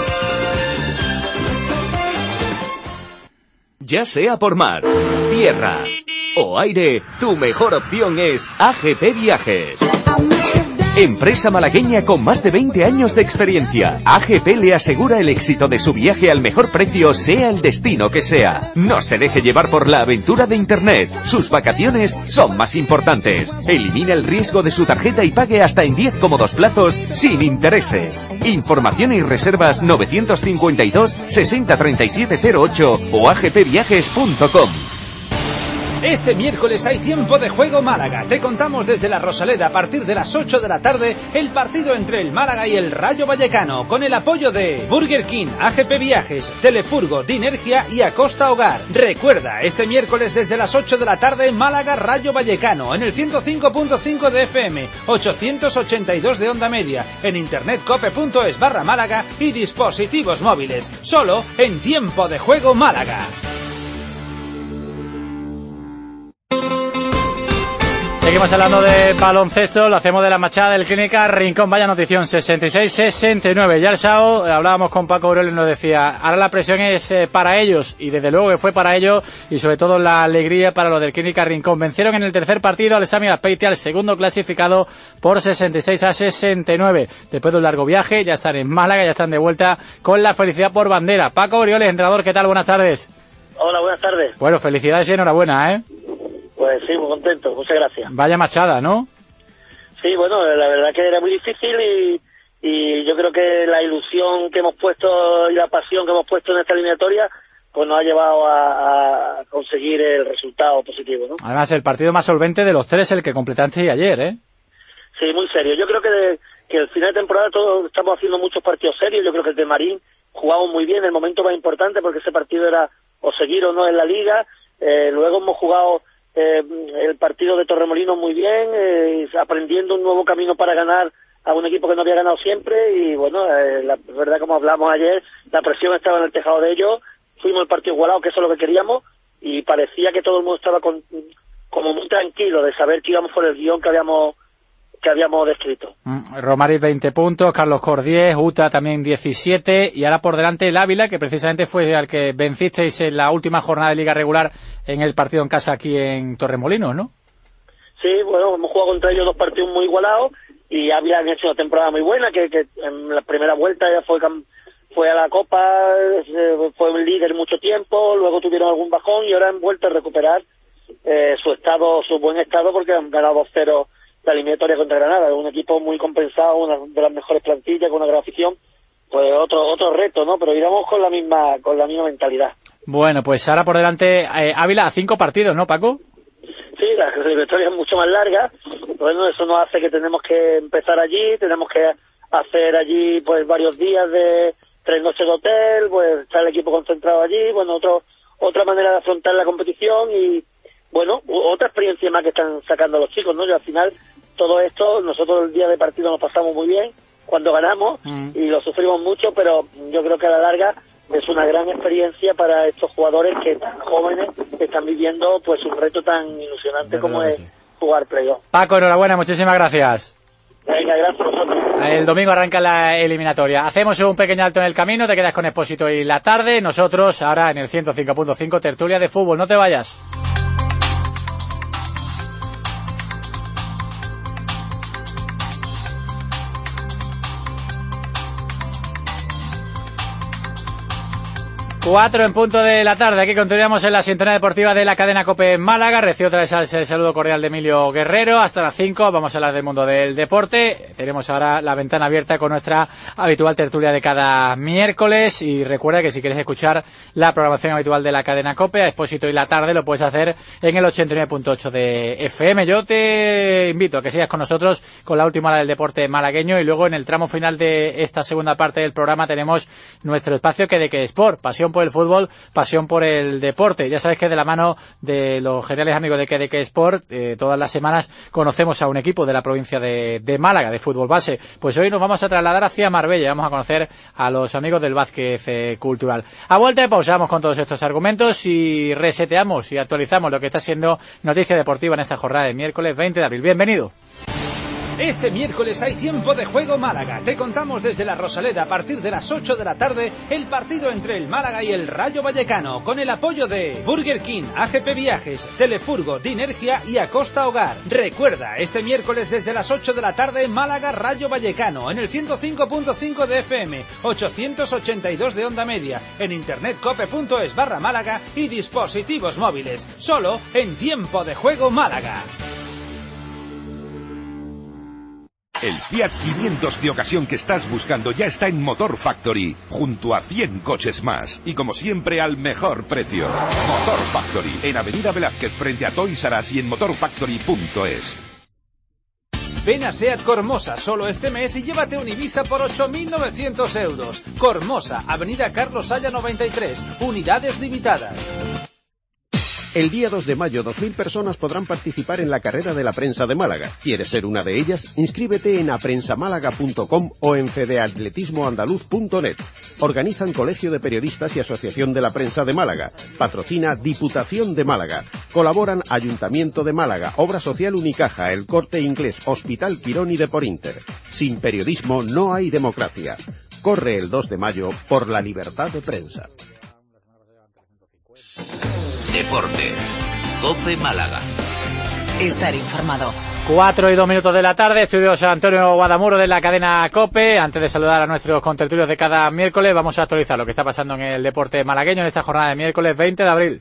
Ya sea por mar, tierra o aire, tu mejor opción es A G P Viajes. Empresa malagueña con más de veinte años de experiencia. A G P le asegura el éxito de su viaje al mejor precio, sea el destino que sea. No se deje llevar por la aventura de Internet. Sus vacaciones son más importantes. Elimina el riesgo de su tarjeta y pague hasta en diez cómodos plazos sin intereses. Información y reservas nueve cinco dos, seis cero tres siete cero ocho o a g p viajes punto com. Este miércoles hay tiempo de juego Málaga. Te contamos desde la Rosaleda a partir de las ocho de la tarde el partido entre el Málaga y el Rayo Vallecano con el apoyo de Burger King, A G P Viajes, Telefurgo, Dinergia y Acosta Hogar. Recuerda, este miércoles desde las ocho de la tarde Málaga Rayo Vallecano en el ciento cinco punto cinco de F M, ochocientos ochenta y dos de onda media, en internet cope punto es barra Málaga y dispositivos móviles. Solo en tiempo de juego Málaga. Seguimos hablando de baloncesto, lo hacemos de la Machada del Clínica Rincón. Vaya notición, sesenta y seis sesenta y nueve. Ya el sábado hablábamos con Paco Aurelio y nos decía, ahora la presión es eh, para ellos, y desde luego que fue para ellos, y sobre todo la alegría para los del Clínica Rincón. Vencieron en el tercer partido al Sami Azpeitia, al segundo clasificado, por sesenta y seis a sesenta y nueve. Después de un largo viaje, ya están en Málaga, ya están de vuelta con la felicidad por bandera. Paco Aurelio, entrenador, ¿qué tal? Buenas tardes. Hola, buenas tardes. Bueno, felicidades y enhorabuena, ¿eh? Pues sí, muy contento, muchas gracias. Vaya machada, ¿no? Sí, bueno, la verdad que era muy difícil y, y yo creo que la ilusión que hemos puesto y la pasión que hemos puesto en esta eliminatoria pues nos ha llevado a, a conseguir el resultado positivo, ¿no? Además, el partido más solvente de los tres, el que completaste ayer, ¿eh? Sí, muy serio. Yo creo que, de, que el final de temporada todos estamos haciendo muchos partidos serios. Yo creo que el de Marín jugamos muy bien, el momento más importante porque ese partido era o seguir o no en la liga. Eh, luego hemos jugado Eh, el partido de Torremolinos muy bien, eh, aprendiendo un nuevo camino para ganar a un equipo que no había ganado siempre y bueno, eh, la verdad, como hablamos ayer, la presión estaba en el tejado de ellos, fuimos el partido igualado, que eso es lo que queríamos, y parecía que todo el mundo estaba con, como muy tranquilo de saber que íbamos por el guión que habíamos que habíamos descrito. Mm, Romariz veinte puntos, Carlos Cor diez, Uta también diecisiete, y ahora por delante el Ávila, que precisamente fue al que vencisteis en la última jornada de liga regular en el partido en casa aquí en Torremolinos, ¿no? Sí, bueno, hemos jugado contra ellos dos partidos muy igualados y Ávila han hecho una temporada muy buena, que, que en la primera vuelta ya fue fue a la Copa, fue un líder mucho tiempo, luego tuvieron algún bajón y ahora han vuelto a recuperar eh, su estado, su buen estado, porque han ganado dos cero la eliminatoria contra Granada, un equipo muy compensado, una de las mejores plantillas, con una gran afición, pues otro otro reto, ¿no? Pero iremos con la misma con la misma mentalidad. Bueno, pues ahora por delante eh, Ávila a cinco partidos, ¿no, Paco? Sí, la eliminatoria es mucho más larga, bueno, eso nos hace que tenemos que empezar allí, tenemos que hacer allí pues varios días de tres noches de hotel, pues estar el equipo concentrado allí, bueno, otro otra manera de afrontar la competición y bueno, otra experiencia más que están sacando los chicos, ¿no? Y al final todo esto, nosotros el día de partido nos pasamos muy bien cuando ganamos mm. y lo sufrimos mucho, pero yo creo que a la larga es una gran experiencia para estos jugadores que tan jóvenes están viviendo pues un reto tan ilusionante como es sí. jugar playoff. Paco, enhorabuena, muchísimas gracias. Venga, gracias a vosotros. El domingo arranca la eliminatoria. Hacemos un pequeño alto en el camino, te quedas con Expósito y la tarde. Nosotros ahora en el ciento cinco punto cinco, tertulia de fútbol. No te vayas. Cuatro en punto de la tarde. Aquí continuamos en la sintonía deportiva de la cadena COPE Málaga. Recibo otra vez el saludo cordial de Emilio Guerrero. Hasta las cinco vamos a hablar del mundo del deporte. Tenemos ahora la ventana abierta con nuestra habitual tertulia de cada miércoles. Y recuerda que si quieres escuchar la programación habitual de la cadena COPE, a Expósito y la tarde, lo puedes hacer en el ochenta y nueve punto ocho de F M. Yo te invito a que sigas con nosotros con la última hora del deporte malagueño, y luego en el tramo final de esta segunda parte del programa tenemos nuestro espacio que de que Sport, pasión por el fútbol, pasión por el deporte. Ya sabes que de la mano de los geniales amigos de que de que Sport, eh, todas las semanas conocemos a un equipo de la provincia de, de Málaga, de fútbol base. Pues hoy nos vamos a trasladar hacia Marbella, vamos a conocer a los amigos del básquet eh, cultural. A vuelta de pausa vamos con todos estos argumentos y reseteamos y actualizamos lo que está siendo noticia deportiva en esta jornada de miércoles veinte de abril. Bienvenido. Este miércoles hay tiempo de juego Málaga. Te contamos desde la Rosaleda a partir de las ocho de la tarde el partido entre el Málaga y el Rayo Vallecano, con el apoyo de Burger King, A G P Viajes, Telefurgo, Dinergia y Acosta Hogar. Recuerda, este miércoles desde las ocho de la tarde Málaga Rayo Vallecano, en el ciento cinco punto cinco de F M, ochocientos ochenta y dos de onda media, en internet cope punto es barra Málaga y dispositivos móviles. Solo en tiempo de juego Málaga. El Fiat quinientos de ocasión que estás buscando ya está en Motor Factory, junto a cien coches más. Y como siempre, al mejor precio. Motor Factory, en Avenida Velázquez, frente a Toys R Us y en motor factory punto es. Ven a SEAT Cormosa solo este mes y llévate un Ibiza por ocho mil novecientos euros. Cormosa, Avenida Carlos Haya noventa y tres, unidades limitadas. El día dos de mayo, dos mil personas podrán participar en la carrera de la prensa de Málaga. ¿Quieres ser una de ellas? Inscríbete en aprensamálaga punto com o en fedeatletismoandaluz punto net. Organizan Colegio de Periodistas y Asociación de la Prensa de Málaga. Patrocina Diputación de Málaga. Colaboran Ayuntamiento de Málaga, Obra Social Unicaja, El Corte Inglés, Hospital Quirón y Deporinter. Sin periodismo no hay democracia. Corre el dos de mayo por la libertad de prensa. Deportes. COPE Málaga. Estar informado. Cuatro y dos minutos de la tarde, estudios Antonio Guadamuro de la cadena COPE. Antes de saludar a nuestros contertulios de cada miércoles, vamos a actualizar lo que está pasando en el deporte malagueño en esta jornada de miércoles veinte de abril.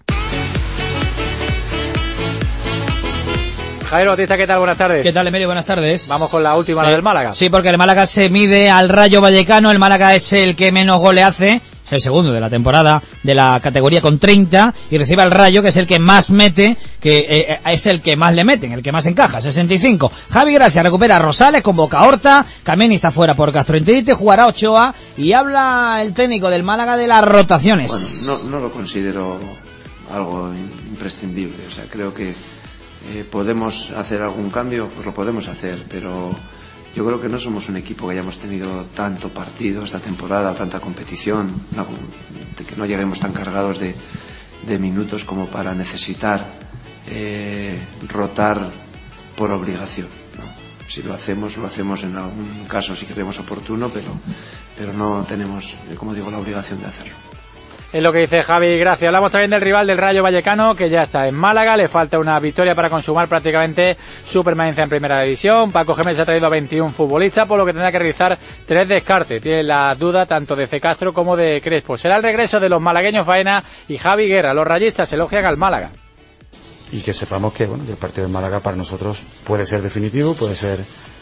Javier Bautista, ¿qué tal? Buenas tardes. ¿Qué tal, Emilio? Buenas tardes. Vamos con la última, sí. la del Málaga. Sí, porque el Málaga se mide al Rayo Vallecano. El Málaga es el que menos goles hace. Es el segundo de la temporada de la categoría con treinta y recibe al Rayo, que es el que más mete, que eh, es el que más le meten, el que más encaja, sesenta y cinco. Javi Gracia recupera a Rosales, convoca a Horta, Kameni está fuera por gastroenteritis, jugará Ochoa y habla el técnico del Málaga de las rotaciones. Bueno, no, no lo considero algo imprescindible, o sea, creo que eh, podemos hacer algún cambio, pues lo podemos hacer, pero yo creo que no somos un equipo que hayamos tenido tanto partido esta temporada o tanta competición, no, de que no lleguemos tan cargados de, de minutos como para necesitar eh, rotar por obligación, ¿no? Si lo hacemos, lo hacemos en algún caso si creemos oportuno, pero, pero no tenemos, como digo, la obligación de hacerlo. Es lo que dice Javi Gracia. Hablamos también del rival del Rayo Vallecano, que ya está en Málaga. Le falta una victoria para consumar prácticamente su permanencia en primera división. Paco Gémez ha traído a veintiún futbolistas, por lo que tendrá que realizar tres descartes. Tiene la duda tanto de C. Castro como de Crespo. Será el regreso de los malagueños Faena y Javi Guerra. Los rayistas elogian al Málaga. Y que sepamos que, bueno, que el partido de Málaga para nosotros puede ser definitivo, puede ser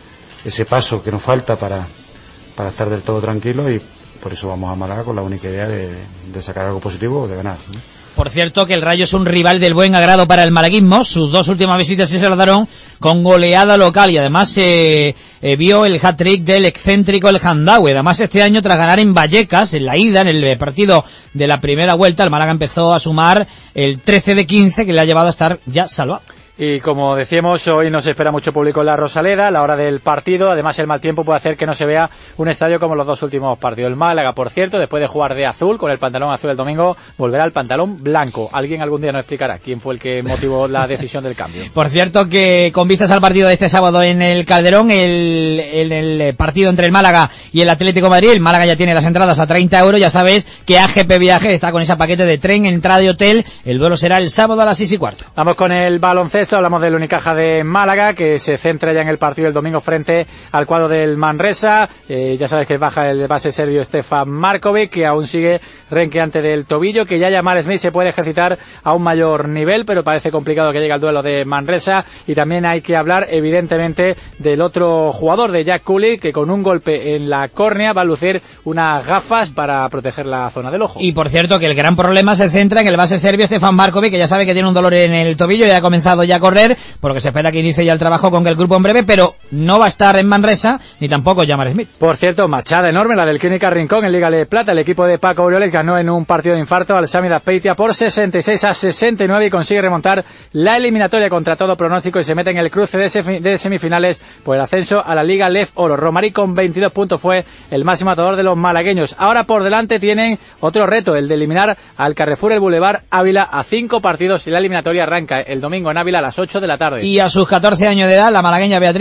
ese paso que nos falta para, para estar del todo tranquilos, y por eso vamos a Málaga con la única idea de, de sacar algo positivo o de ganar, ¿no? Por cierto, que el Rayo es un rival del buen agrado para el malaguismo. Sus dos últimas visitas se saldaron con goleada local y además se eh, eh, vio el hat-trick del excéntrico el Handawe. Además, este año, tras ganar en Vallecas, en la ida, en el partido de la primera vuelta, el Málaga empezó a sumar el trece de quince, que le ha llevado a estar ya salvado. Y como decíamos, hoy no se espera mucho público en la Rosaleda a la hora del partido. Además, el mal tiempo puede hacer que no se vea un estadio como los dos últimos partidos. El Málaga, por cierto, después de jugar de azul, con el pantalón azul el domingo, volverá al pantalón blanco. Alguien algún día nos explicará quién fue el que motivó la decisión del cambio. Por cierto, que con vistas al partido de este sábado en el Calderón, el, el, el partido entre el Málaga y el Atlético de Madrid, el Málaga ya tiene las entradas a treinta euros. Ya sabes que A G P Viajes está con ese paquete de tren, entrada y hotel. El duelo será el sábado a las seis y cuarto. Vamos con el baloncesto. Hablamos del Unicaja de Málaga, que se centra ya en el partido del domingo frente al cuadro del Manresa. Eh, ya sabes que baja el base serbio Stefan Markovic, que aún sigue renqueante del tobillo, que ya Jamar Smith se puede ejercitar a un mayor nivel, pero parece complicado que llegue al duelo de Manresa. Y también hay que hablar, evidentemente, del otro jugador, de Jack Cooley, que con un golpe en la córnea va a lucir unas gafas para proteger la zona del ojo. Y por cierto, que el gran problema se centra en el base serbio Stefan Markovic, que ya sabe que tiene un dolor en el tobillo y ha comenzado ya a correr, por lo que se espera que inicie ya el trabajo con el grupo en breve, pero no va a estar en Manresa ni tampoco Jamar Smith. Por cierto, machada enorme la del Clínica Rincón en Liga de Plata. El equipo de Paco Orioles ganó en un partido de infarto al Sami Azpeitia por sesenta y seis a sesenta y nueve y consigue remontar la eliminatoria contra todo pronóstico y se mete en el cruce de, sef- de semifinales por el ascenso a la Liga Lef Oro. Romarí con veintidós puntos fue el máximo atador de los malagueños. Ahora por delante tienen otro reto, el de eliminar al Carrefour el Boulevard Ávila a cinco partidos, y la eliminatoria arranca el domingo en Ávila a las ocho de la tarde. Y a sus catorce años de edad, la malagueña Beatriz González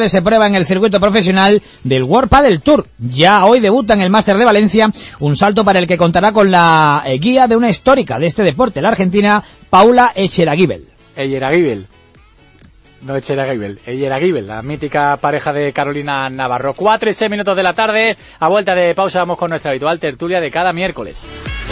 González se prueba en el circuito profesional del World Padel Tour. Ya hoy debuta en el Máster de Valencia, un salto para el que contará con la eh, guía de una histórica de este deporte, la argentina Paula Echeraguibel. Echeraguibel. No Echeraguibel, Echeraguibel, la mítica pareja de Carolina Navarro. Cuatro y seis minutos de la tarde, a vuelta de pausa vamos con nuestra habitual tertulia de cada miércoles.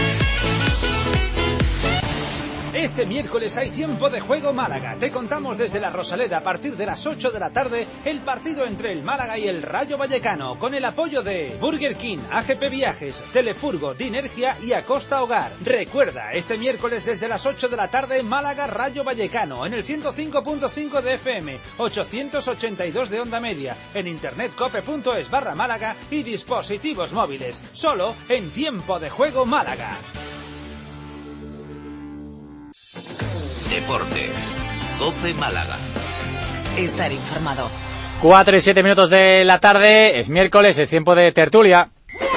Este miércoles hay Tiempo de Juego Málaga. Te contamos desde la Rosaleda a partir de las ocho de la tarde el partido entre el Málaga y el Rayo Vallecano con el apoyo de Burger King, A G P Viajes, Telefurgo, Dinergia y Acosta Hogar. Recuerda, este miércoles desde las ocho de la tarde Málaga Rayo Vallecano en el ciento cinco punto cinco de F M, ochocientos ochenta y dos de onda media, en internet cope punto es barra Málaga y dispositivos móviles. Solo en Tiempo de Juego Málaga. Deportes. COPE Málaga. Estar informado. Cuatro y siete minutos de la tarde, es miércoles, es tiempo de tertulia.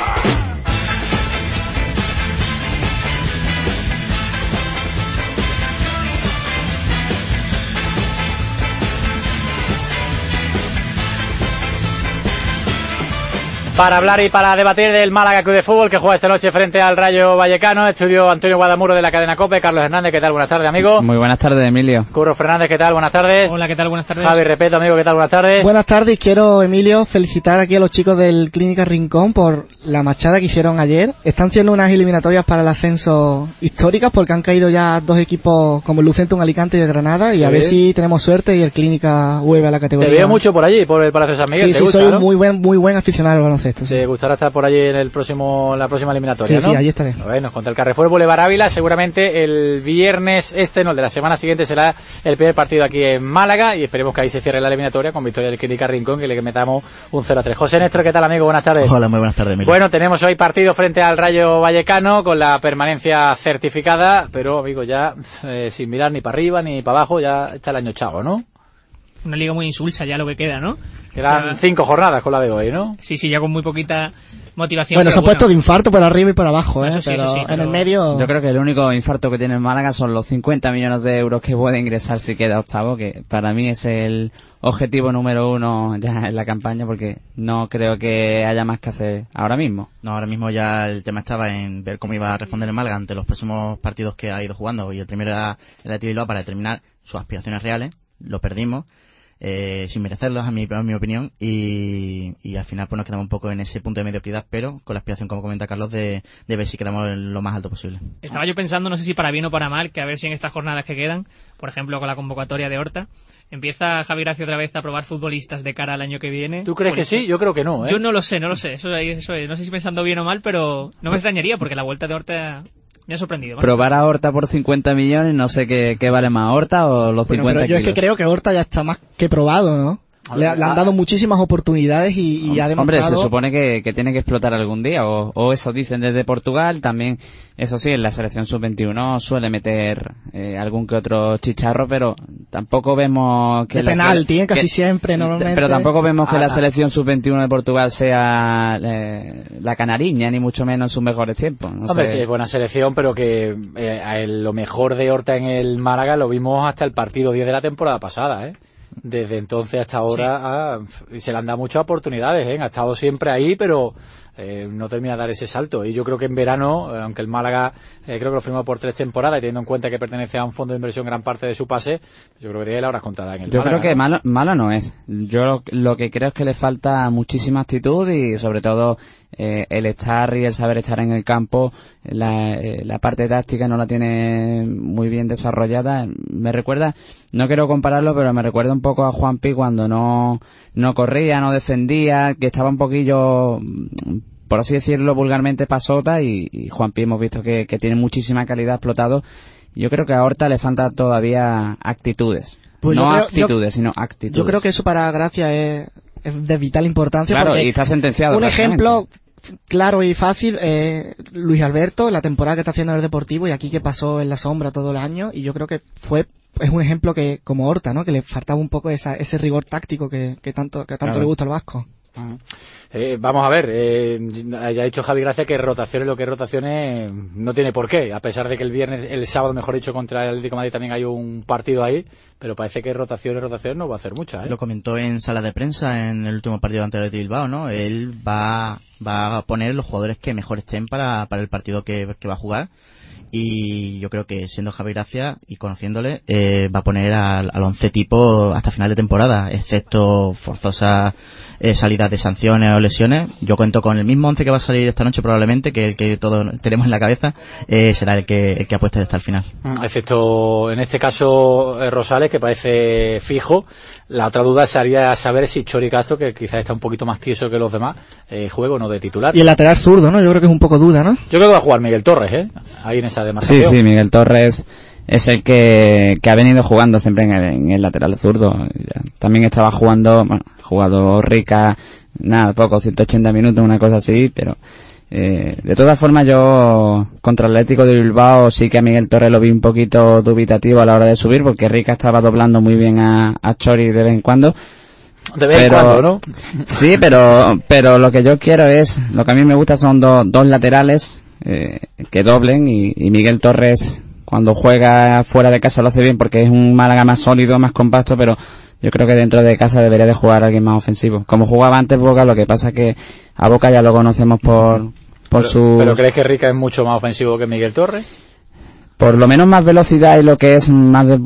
Para hablar y para debatir del Málaga Club de Fútbol que juega esta noche frente al Rayo Vallecano, estudio Antonio Guadamuro de la cadena COPE, Carlos Hernández, ¿qué tal? Buenas tardes, amigo. Muy buenas tardes, Emilio. Curro Fernández, ¿qué tal? Buenas tardes. Hola, ¿qué tal? Buenas tardes. Javi Repeto, amigo, ¿qué tal? Buenas tardes. Buenas tardes, quiero, Emilio, felicitar aquí a los chicos del Clínica Rincón por la machada que hicieron ayer. Están haciendo unas eliminatorias para el ascenso históricas porque han caído ya dos equipos como el Lucentum Alicante y el Granada y sí. A ver si tenemos suerte y el Clínica vuelve a la categoría. Te veo mucho por allí, por el Palacio San Miguel. Sí, ¿Te sí, gusta, soy no? un muy buen, muy buen aficionado al baloncesto. Sí. ¿Te gustará estar por allí en el próximo, la próxima eliminatoria, sí, no? Sí, allí estaré. Bueno, contra el Carrefour Boulevard Ávila, seguramente el viernes este, no, el de la semana siguiente será el primer partido aquí en Málaga y esperemos que ahí se cierre la eliminatoria con victoria del Clínica Rincón que le metamos un cero a tres. José Néstor, ¿qué tal, amigo? Buenas tardes. Hola, muy buenas tardes, Emilio. Bueno, tenemos hoy partido frente al Rayo Vallecano con la permanencia certificada, pero, amigo, ya eh, sin mirar ni para arriba ni para abajo, ya está el año chavo, ¿no? Una liga muy insulsa ya lo que queda, ¿no? Quedan ya... cinco jornadas con la de hoy, ¿no? Sí, sí, ya con muy poquita motivación. Bueno, se ha bueno. puesto de infarto por arriba y por abajo, ¿eh? Eso sí, pero eso sí, en pero... el medio... Yo creo que el único infarto que tiene el Málaga son los cincuenta millones de euros que puede ingresar si queda octavo, que para mí es el objetivo número uno ya en la campaña, porque no creo que haya más que hacer ahora mismo. No, ahora mismo ya el tema estaba en ver cómo iba a responder el Málaga ante los próximos partidos que ha ido jugando, y el primero era el Athletic Bilbao para determinar sus aspiraciones reales. Lo perdimos. Eh, sin merecerlos, a mi, a mi opinión, y, y al final pues nos quedamos un poco en ese punto de mediocridad, pero con la aspiración, como comenta Carlos, de, de ver si quedamos lo más alto posible. Estaba yo pensando, no sé si para bien o para mal, que a ver si en estas jornadas que quedan, por ejemplo con la convocatoria de Horta, empieza Javi Gracia otra vez a probar futbolistas de cara al año que viene. ¿Tú crees que sí? Yo creo que no, ¿eh? Yo no lo sé, no lo sé, eso, eso es, no sé si pensando bien o mal, pero no me extrañaría porque la vuelta de Horta... me ha sorprendido. ¿Vale? Probar a Horta por cincuenta millones, no sé qué, qué vale más, Horta o los bueno, cincuenta pero yo kilos. es que creo que Horta ya está más que probado, ¿no? Le, le han dado muchísimas oportunidades y, y ha demostrado... Hombre, se supone que, que tiene que explotar algún día, o, o eso dicen desde Portugal. También, eso sí, en la selección sub veintiuno suele meter eh, algún que otro chicharro, pero tampoco vemos que... De penalti, ¿eh? Casi que, siempre, normalmente. Pero tampoco vemos que ah, la selección sub veintiuno de Portugal sea eh, la canariña, ni mucho menos en sus mejores tiempos. No Hombre, sé. sí, es buena selección, pero que eh, lo mejor de Horta en el Málaga lo vimos hasta el partido diez de la temporada pasada, ¿eh? Desde entonces hasta ahora sí. ah, se le han dado muchas oportunidades, ¿eh? Ha estado siempre ahí, pero eh, no termina de dar ese salto. Y yo creo que en verano, eh, aunque el Málaga eh, creo que lo firmó por tres temporadas y teniendo en cuenta que pertenece a un fondo de inversión gran parte de su pase, yo creo que tiene la hora contada en el yo Málaga. Yo creo que ¿no? malo, malo no es. Yo lo, lo que creo es que le falta muchísima actitud y sobre todo eh, el estar y el saber estar en el campo. La, eh, la parte táctica no la tiene muy bien desarrollada. Me recuerda, no quiero compararlo, pero me recuerda un poco a Juanpi cuando no, no corría, no defendía, que estaba un poquillo, por así decirlo vulgarmente, pasota, y, y Juanpi hemos visto que, que tiene muchísima calidad explotado. Yo creo que a Horta le falta todavía actitudes. Pues no creo, actitudes, yo, sino actitudes. Yo creo que eso para Gracia es, es de vital importancia. Claro, y está sentenciado. Un ejemplo claro y fácil, eh, Luis Alberto, la temporada que está haciendo en el Deportivo y aquí que pasó en la sombra todo el año, y yo creo que fue es un ejemplo que como Horta, ¿no? Que le faltaba un poco esa, ese rigor táctico que, que tanto que tanto claro. le gusta al vasco. Uh-huh. Eh, vamos a ver, eh, ya ha dicho Javi Gracia que rotaciones, lo que es rotaciones, no tiene por qué, a pesar de que el viernes, el sábado mejor dicho, contra el Atlético de Madrid también hay un partido ahí, pero parece que rotaciones, rotaciones no va a hacer muchas, ¿eh? Lo comentó en sala de prensa en el último partido ante el de Bilbao, ¿no? Él va, va a poner los jugadores que mejor estén para, para el partido que, que va a jugar. Y yo creo que siendo Javi Gracia y conociéndole, eh, va a poner al, al once tipo hasta final de temporada, excepto forzosas eh, salidas de sanciones o lesiones. Yo cuento con el mismo once que va a salir esta noche probablemente, que el que todos tenemos en la cabeza, eh, será el que el que apueste hasta el final. Excepto en este caso eh, Rosales, que parece fijo. La otra duda sería saber si Chori Castro, que quizás está un poquito más tieso que los demás, eh, juega o no de titular. Y el lateral zurdo, ¿no? Yo creo que es un poco duda, ¿no? Yo creo que va a jugar Miguel Torres, ¿eh? Ahí en esa demarcación. Sí, sí, Miguel Torres es el que, que ha venido jugando siempre en el, en el lateral zurdo. También estaba jugando, bueno, ha jugado Rica, nada, poco, ciento ochenta minutos, una cosa así, pero... Eh, de todas formas, yo contra el Atlético de Bilbao sí que a Miguel Torres lo vi un poquito dubitativo a la hora de subir, porque Rica estaba doblando muy bien a, a Chori de vez en cuando. De vez en pero, cuando, ¿no? Sí, pero pero lo que yo quiero es, lo que a mí me gusta son do, dos laterales eh, que doblen, y, y Miguel Torres cuando juega fuera de casa lo hace bien porque es un Málaga más sólido, más compacto, pero yo creo que dentro de casa debería de jugar alguien más ofensivo. Como jugaba antes Boca, lo que pasa es que a Boca ya lo conocemos por... Por pero, su... ¿Pero crees que Rica es mucho más ofensivo que Miguel Torres? Por lo menos más velocidad y lo que es más de,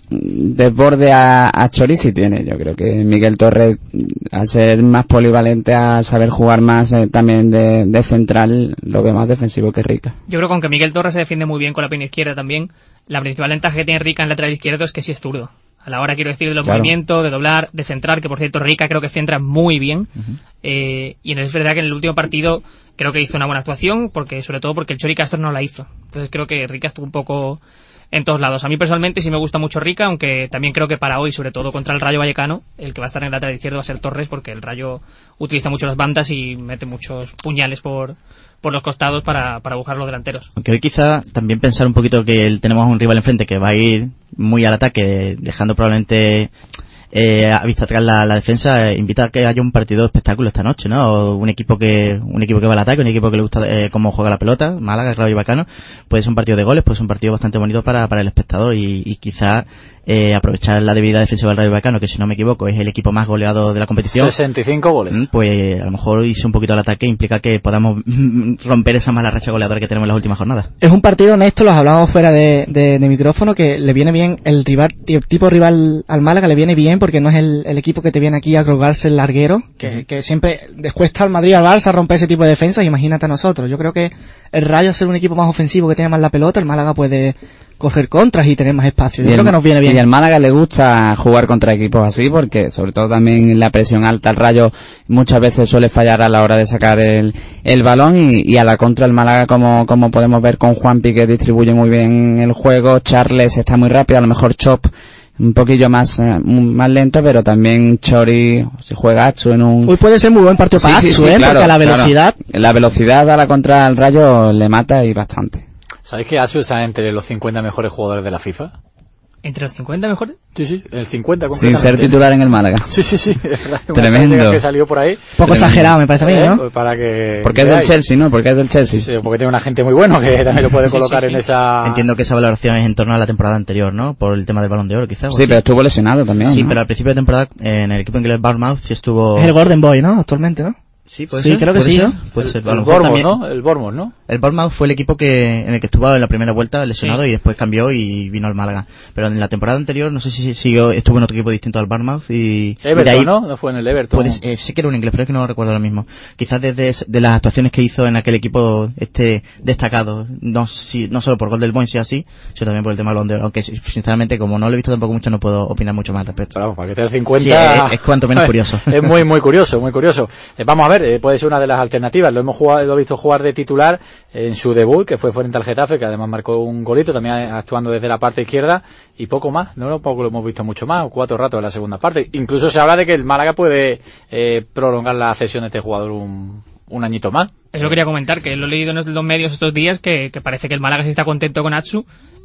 desborde a, a Chori sí tiene. Yo creo que Miguel Torres, al ser más polivalente, a saber jugar más eh, también de, de central, lo ve más defensivo que Rica. Yo creo que aunque Miguel Torres se defiende muy bien con la pierna izquierda también, la principal ventaja que tiene Rica en el lateral izquierdo es que sí es zurdo. A la hora, quiero decir, de los claro. movimientos, de doblar, de centrar, que por cierto Rica creo que centra muy bien. Uh-huh. Eh, y es verdad que en el último partido creo que hizo una buena actuación, porque sobre todo porque el Chori Castro no la hizo. Entonces creo que Rica estuvo un poco en todos lados. A mí personalmente sí me gusta mucho Rica, aunque también creo que para hoy, sobre todo contra el Rayo Vallecano, el que va a estar en el lateral izquierdo va a ser Torres, porque el Rayo utiliza mucho las bandas y mete muchos puñales por... por los costados para, para buscar los delanteros. Aunque hoy quizá también pensar un poquito que el, tenemos un rival enfrente que va a ir muy al ataque, dejando probablemente eh, a vista atrás la, la defensa, eh, invita a que haya un partido de espectáculo esta noche, ¿no? O un equipo que un equipo que va al ataque, un equipo que le gusta eh, cómo juega la pelota, Málaga, Rayo Vallecano, puede ser un partido de goles, puede ser un partido bastante bonito para, para el espectador y, y quizá eh, aprovechar la debilidad defensiva del Rayo Vallecano, que si no me equivoco es el equipo más goleado de la competición. sesenta y cinco goles. Pues a lo mejor irse un poquito al ataque implica que podamos romper esa mala racha goleadora que tenemos en las últimas jornadas. Es un partido, Néstor, los hablábamos fuera de, de, de micrófono, que le viene bien el rival, el tipo rival al Málaga le viene bien porque no es el, el equipo que te viene aquí a colgarse el larguero, que, que siempre después está al Madrid, al Barça, a romper ese tipo de defensas, imagínate a nosotros. Yo creo que el Rayo, ser un equipo más ofensivo que tiene más la pelota, el Málaga puede coger contras y tener más espacio. Yo y creo el, que nos viene bien. Y al Málaga le gusta jugar contra equipos así, porque sobre todo también la presión alta, el Rayo muchas veces suele fallar a la hora de sacar el, el balón, y, y a la contra el Málaga, como, como podemos ver con Juanpi, que distribuye muy bien el juego, Charles está muy rápido, a lo mejor Chop un poquillo más eh, más lento, pero también Chori, si juega Atsu en un... Hoy puede ser muy buen partido para sí, Atsu, sí, sí, ¿eh? claro, porque a la velocidad... Claro. La velocidad a la contra el Rayo le mata y bastante. ¿Sabéis que Atsu está entre los cincuenta mejores jugadores de la FIFA? ¿Entre los cincuenta mejores? Sí, sí, el cincuenta sin ser titular en el Málaga. Sí, sí, sí, de verdad. Tremendo. Que salió por ahí. Poco exagerado, me parece a mí, ¿no? Pues para que porque es del Chelsea, ¿no? Porque es del Chelsea. Sí, porque tiene un agente muy bueno que también lo puede colocar sí, sí, en esa... Entiendo que esa valoración es en torno a la temporada anterior, ¿no? Por el tema del Balón de Oro, quizás. Sí, pero estuvo lesionado también, Sí, ¿no? pero al principio de temporada en el equipo inglés Bournemouth sí estuvo... Es el Golden Boy, ¿no? Actualmente, ¿no? Sí, puede sí ser. creo que ¿Puede sí, ser? ¿no? Puede ser. El, el Bournemouth, ¿no? El Bournemouth, ¿no? El Bournemouth fue el equipo que en el que estuvo en la primera vuelta lesionado sí. y después cambió y vino al Málaga. Pero en la temporada anterior, no sé si siguió, estuvo en otro equipo distinto al Bournemouth y... Everton, y de ahí, ¿no? No fue en el Everton. Puedes, eh, sé que era un inglés, pero es que no lo recuerdo ahora mismo. Quizás desde de las actuaciones que hizo en aquel equipo este destacado, no si, no solo por gol del Boyne, si así, sino también por el tema del Balón de Oro. Aunque sinceramente, como no lo he visto tampoco mucho, no puedo opinar mucho más al respecto. Claro, para que te el cincuenta... Sí, es, es cuanto menos curioso. Es muy, muy curioso, muy curioso. Eh, vamos a ver, eh, puede ser una de las alternativas. Lo hemos jugado, lo he visto jugar de titular en su debut, que fue frente al Getafe, que además marcó un golito, también actuando desde la parte izquierda, y poco más, no poco lo hemos visto mucho más, o cuatro ratos en la segunda parte. Incluso se habla de que el Málaga puede eh, prolongar la cesión de este jugador un, un añito más. Eso quería comentar, que lo he leído en los medios estos días, que, que parece que el Málaga sí está contento con Atsu,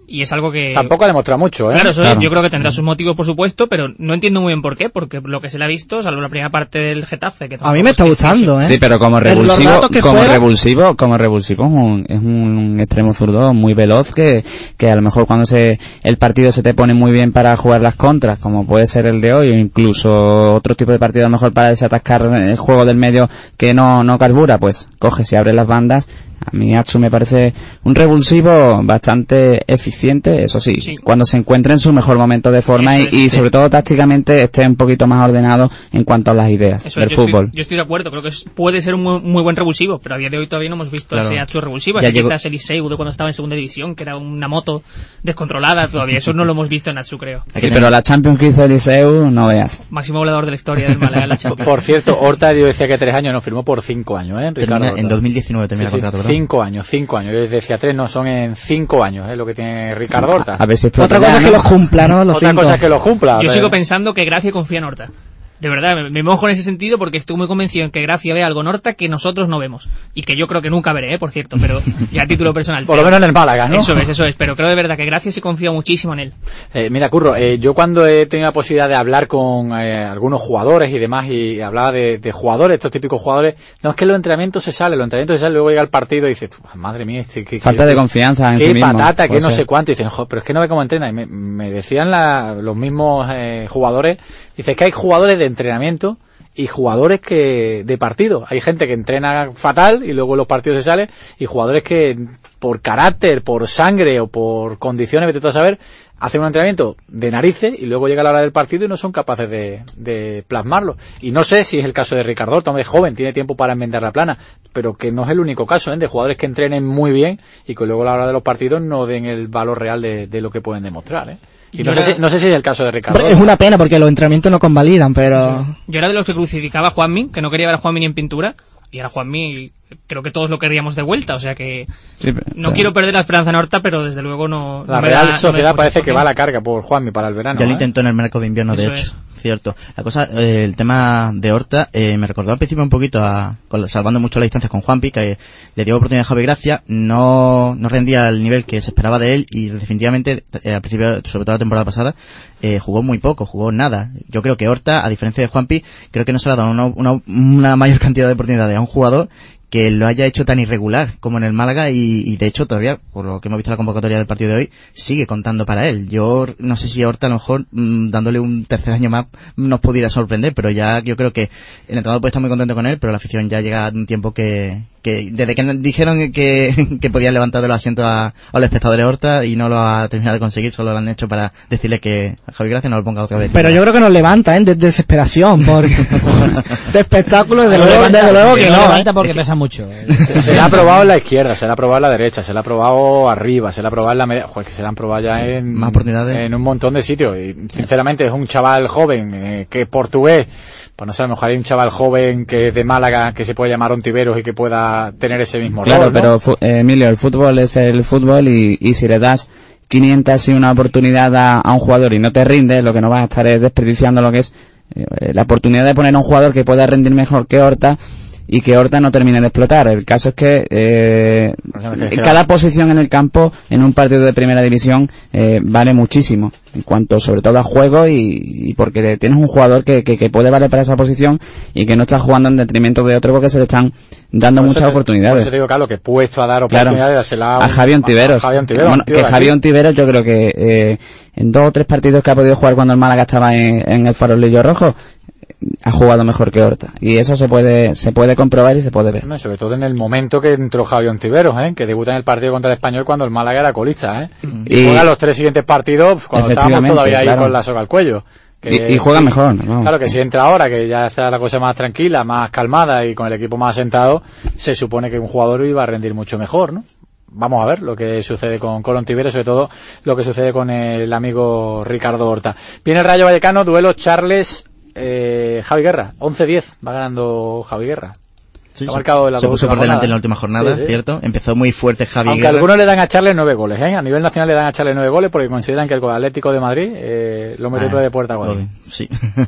Y es algo que... Tampoco ha demostrado mucho, ¿eh? Claro, eso Claro. yo creo que tendrá sus motivos, por supuesto, pero no entiendo muy bien por qué, porque lo que se le ha visto, salvo la primera parte del Getafe... Que A mí me está gustando, ¿eh? Sí, pero como En los revulsivo, ratos que como juega- revulsivo, como revulsivo es un, es un extremo zurdo muy veloz que, que a lo mejor cuando se, el partido se te pone muy bien para jugar las contras, como puede ser el de hoy, o incluso otro tipo de partido a lo mejor para desatascar el juego del medio que no, no carbura, pues coge y abre las bandas. A mí Atsu me parece un revulsivo bastante eficiente, eso sí, Sí. cuando se encuentre en su mejor momento de forma Eso y, y es, sí. sobre todo tácticamente esté un poquito más ordenado en cuanto a las ideas Eso, del yo fútbol. Estoy, yo estoy de acuerdo, creo que es- puede ser un muy, muy buen revulsivo, pero a día de hoy todavía no hemos visto Claro. ese Atsu revulsivo, Ya así llegó- quizás el Iseu de cuando estaba en segunda división, que era una moto descontrolada, todavía eso no lo hemos visto en Atsu, creo. Sí, pero la Champions que hizo Eliseu, no veas. Máximo goleador de la historia del Málaga en la Champions. Por cierto, Horta yo decía que tres años, no, firmó por cinco años, ¿eh? Ricardo Termina- Horta. en dos mil diecinueve termina Sí, el sí, contrato, ¿verdad? Cinco años, cinco años. Yo decía tres, no, son en cinco años, ¿eh? Lo que tiene Ricardo Horta. A ver si Otra cosa es que los cumpla, ¿no? Los Otra cinco. cosa es que los cumpla. Yo pero- sigo pensando que Gracia confía en Horta. De verdad, me, me mojo en ese sentido porque estoy muy convencido en que Gracia ve algo en Horta que nosotros no vemos. Y que yo creo que nunca veré, ¿eh? Por cierto, pero ya a título personal. Por lo Pero- menos en el Málaga, ¿no? Eso es, eso es. Pero creo de verdad que Gracia sí confía muchísimo en él. Eh, mira, Curro, eh, yo cuando he tenido la posibilidad de hablar con eh, algunos jugadores y demás, y hablaba de, de jugadores, estos típicos jugadores, no es que los entrenamientos se salen, los entrenamientos se salen, luego llega el partido y dices, madre mía, este, que, Falta de confianza en qué sí mismo, patata, que puede no ser. sé cuánto, y dicen, "Jo, pero es que no ve cómo entrena", y me, me decían la, los mismos eh, jugadores, dice que hay jugadores de entrenamiento y jugadores que de partido. Hay gente que entrena fatal y luego los partidos se salen, y jugadores que por carácter, por sangre o por condiciones, vete tú a saber, hacen un entrenamiento de narices y luego llega la hora del partido y no son capaces de, de plasmarlo. Y no sé si es el caso de Ricardo Horta, es joven, tiene tiempo para enmendar la plana, pero que no es el único caso, ¿eh? De jugadores que entrenen muy bien y que luego a la hora de los partidos no den el valor real de, de lo que pueden demostrar, ¿eh? Y no Yo sé, era- si, no sé si es el caso de Ricardo Hombre, es una pena porque los entrenamientos no convalidan, pero... Yo era de los que crucificaba a Juanmi, que no quería ver a Juanmi ni en pintura. Y ahora Juanmi, creo que todos lo querríamos de vuelta, o sea que Sí, pero- no quiero perder la esperanza en Horta, pero desde luego no... La no me Real da- no me Sociedad da parece por que qué. va a la carga por Juanmi para el verano. Ya lo ¿eh? intentó en el mercado de invierno, de Eso hecho. Cierto. La cosa, eh, el tema de Horta, eh, me recordó al principio un poquito a, con- salvando mucho las distancias con Juanpi, que le dio oportunidad a Javi Gracia, no, no rendía al nivel que se esperaba de él y definitivamente, eh, al principio, sobre todo la temporada pasada, eh, jugó muy poco, jugó nada. Yo creo que Horta, a diferencia de Juanpi, creo que no se le ha dado una, una, una mayor cantidad de oportunidades a un jugador que lo haya hecho tan irregular como en el Málaga y, y de hecho todavía, por lo que hemos visto en la convocatoria del partido de hoy, sigue contando para él. Yo no sé si Horta a lo mejor mmm, dándole un tercer año más nos pudiera sorprender, pero ya yo creo que el entrenador puede estar muy contento con él, pero la afición ya llega a un tiempo que, que desde que nos dijeron que, que podían levantar de los asientos a, a los espectadores Horta y no lo ha terminado de conseguir, solo lo han hecho para decirle que a Javi Gracia no lo ponga otra vez. Pero yo creo que nos levanta, ¿eh? De desesperación, porque... de espectáculo, desde No luego, levanta, desde luego que no no. levanta ¿eh? porque pesa mucho. Se, se la ha probado en la izquierda, se la ha probado en la derecha, se la ha probado arriba, se la ha probado en la media. Joder, que se la han probado ya en, Más oportunidades. en un montón de sitios. Y sinceramente es un chaval joven eh, que es portugués. Pues no sé, a lo mejor hay un chaval joven que es de Málaga que se puede llamar Ontiveros y que pueda tener ese mismo Claro, rol, ¿no? pero fu- eh, Emilio, el fútbol es el fútbol y, y si le das quinientas y una oportunidad a, a un jugador y no te rinde, lo que no vas a estar es desperdiciando lo que es eh, la oportunidad de poner a un jugador que pueda rendir mejor que Horta y que Horta no termine de explotar. El caso es que eh, que- cada posición en el campo en un partido de primera división eh, vale muchísimo en cuanto sobre todo a juego y, y porque tienes un jugador que, que, que puede valer para esa posición y que no está jugando en detrimento de otro porque se le están dando Por eso muchas te- Por oportunidades. eso te digo, Carlos, que puesto a dar Claro. oportunidades, dársela A un- Javi Ontiveros. a Javi Ontiveros, Bueno, un tío que de Javi aquí. Ontiveros yo creo que eh, en dos o tres partidos que ha podido jugar cuando el Málaga estaba en, en el farolillo rojo ha jugado mejor que Horta y eso se puede se puede comprobar y se puede ver. No, sobre todo en el momento que entró Javi Ontiveros, ¿eh? Que debuta en el partido contra el Español cuando el Málaga era colista, ¿eh? Y, Y- juega los tres siguientes partidos cuando estábamos Efectivamente, todavía ahí claro. con la soga al cuello. Que Y- y juega sí, mejor, vamos. Claro que si entra ahora, que ya está la cosa más tranquila, más calmada y con el equipo más asentado, se supone que un jugador iba a rendir mucho mejor, ¿no? Vamos a ver lo que sucede con Colón Ontiveros, sobre todo lo que sucede con el amigo Ricardo Horta. Viene el Rayo Vallecano, duelo Charles... Eh, Javi Guerra, once diez, va ganando Javi Guerra. Sí, ha marcado la se puso por delante jornada. en la última jornada, Sí, sí. ¿cierto? Empezó muy fuerte Javi Aunque Guerra. algunos le dan a Charles nueve goles, ¿eh? A nivel nacional le dan a Charles nueve goles porque consideran que el Atlético de Madrid eh, lo metió Ah, de puerta a gol. Sí.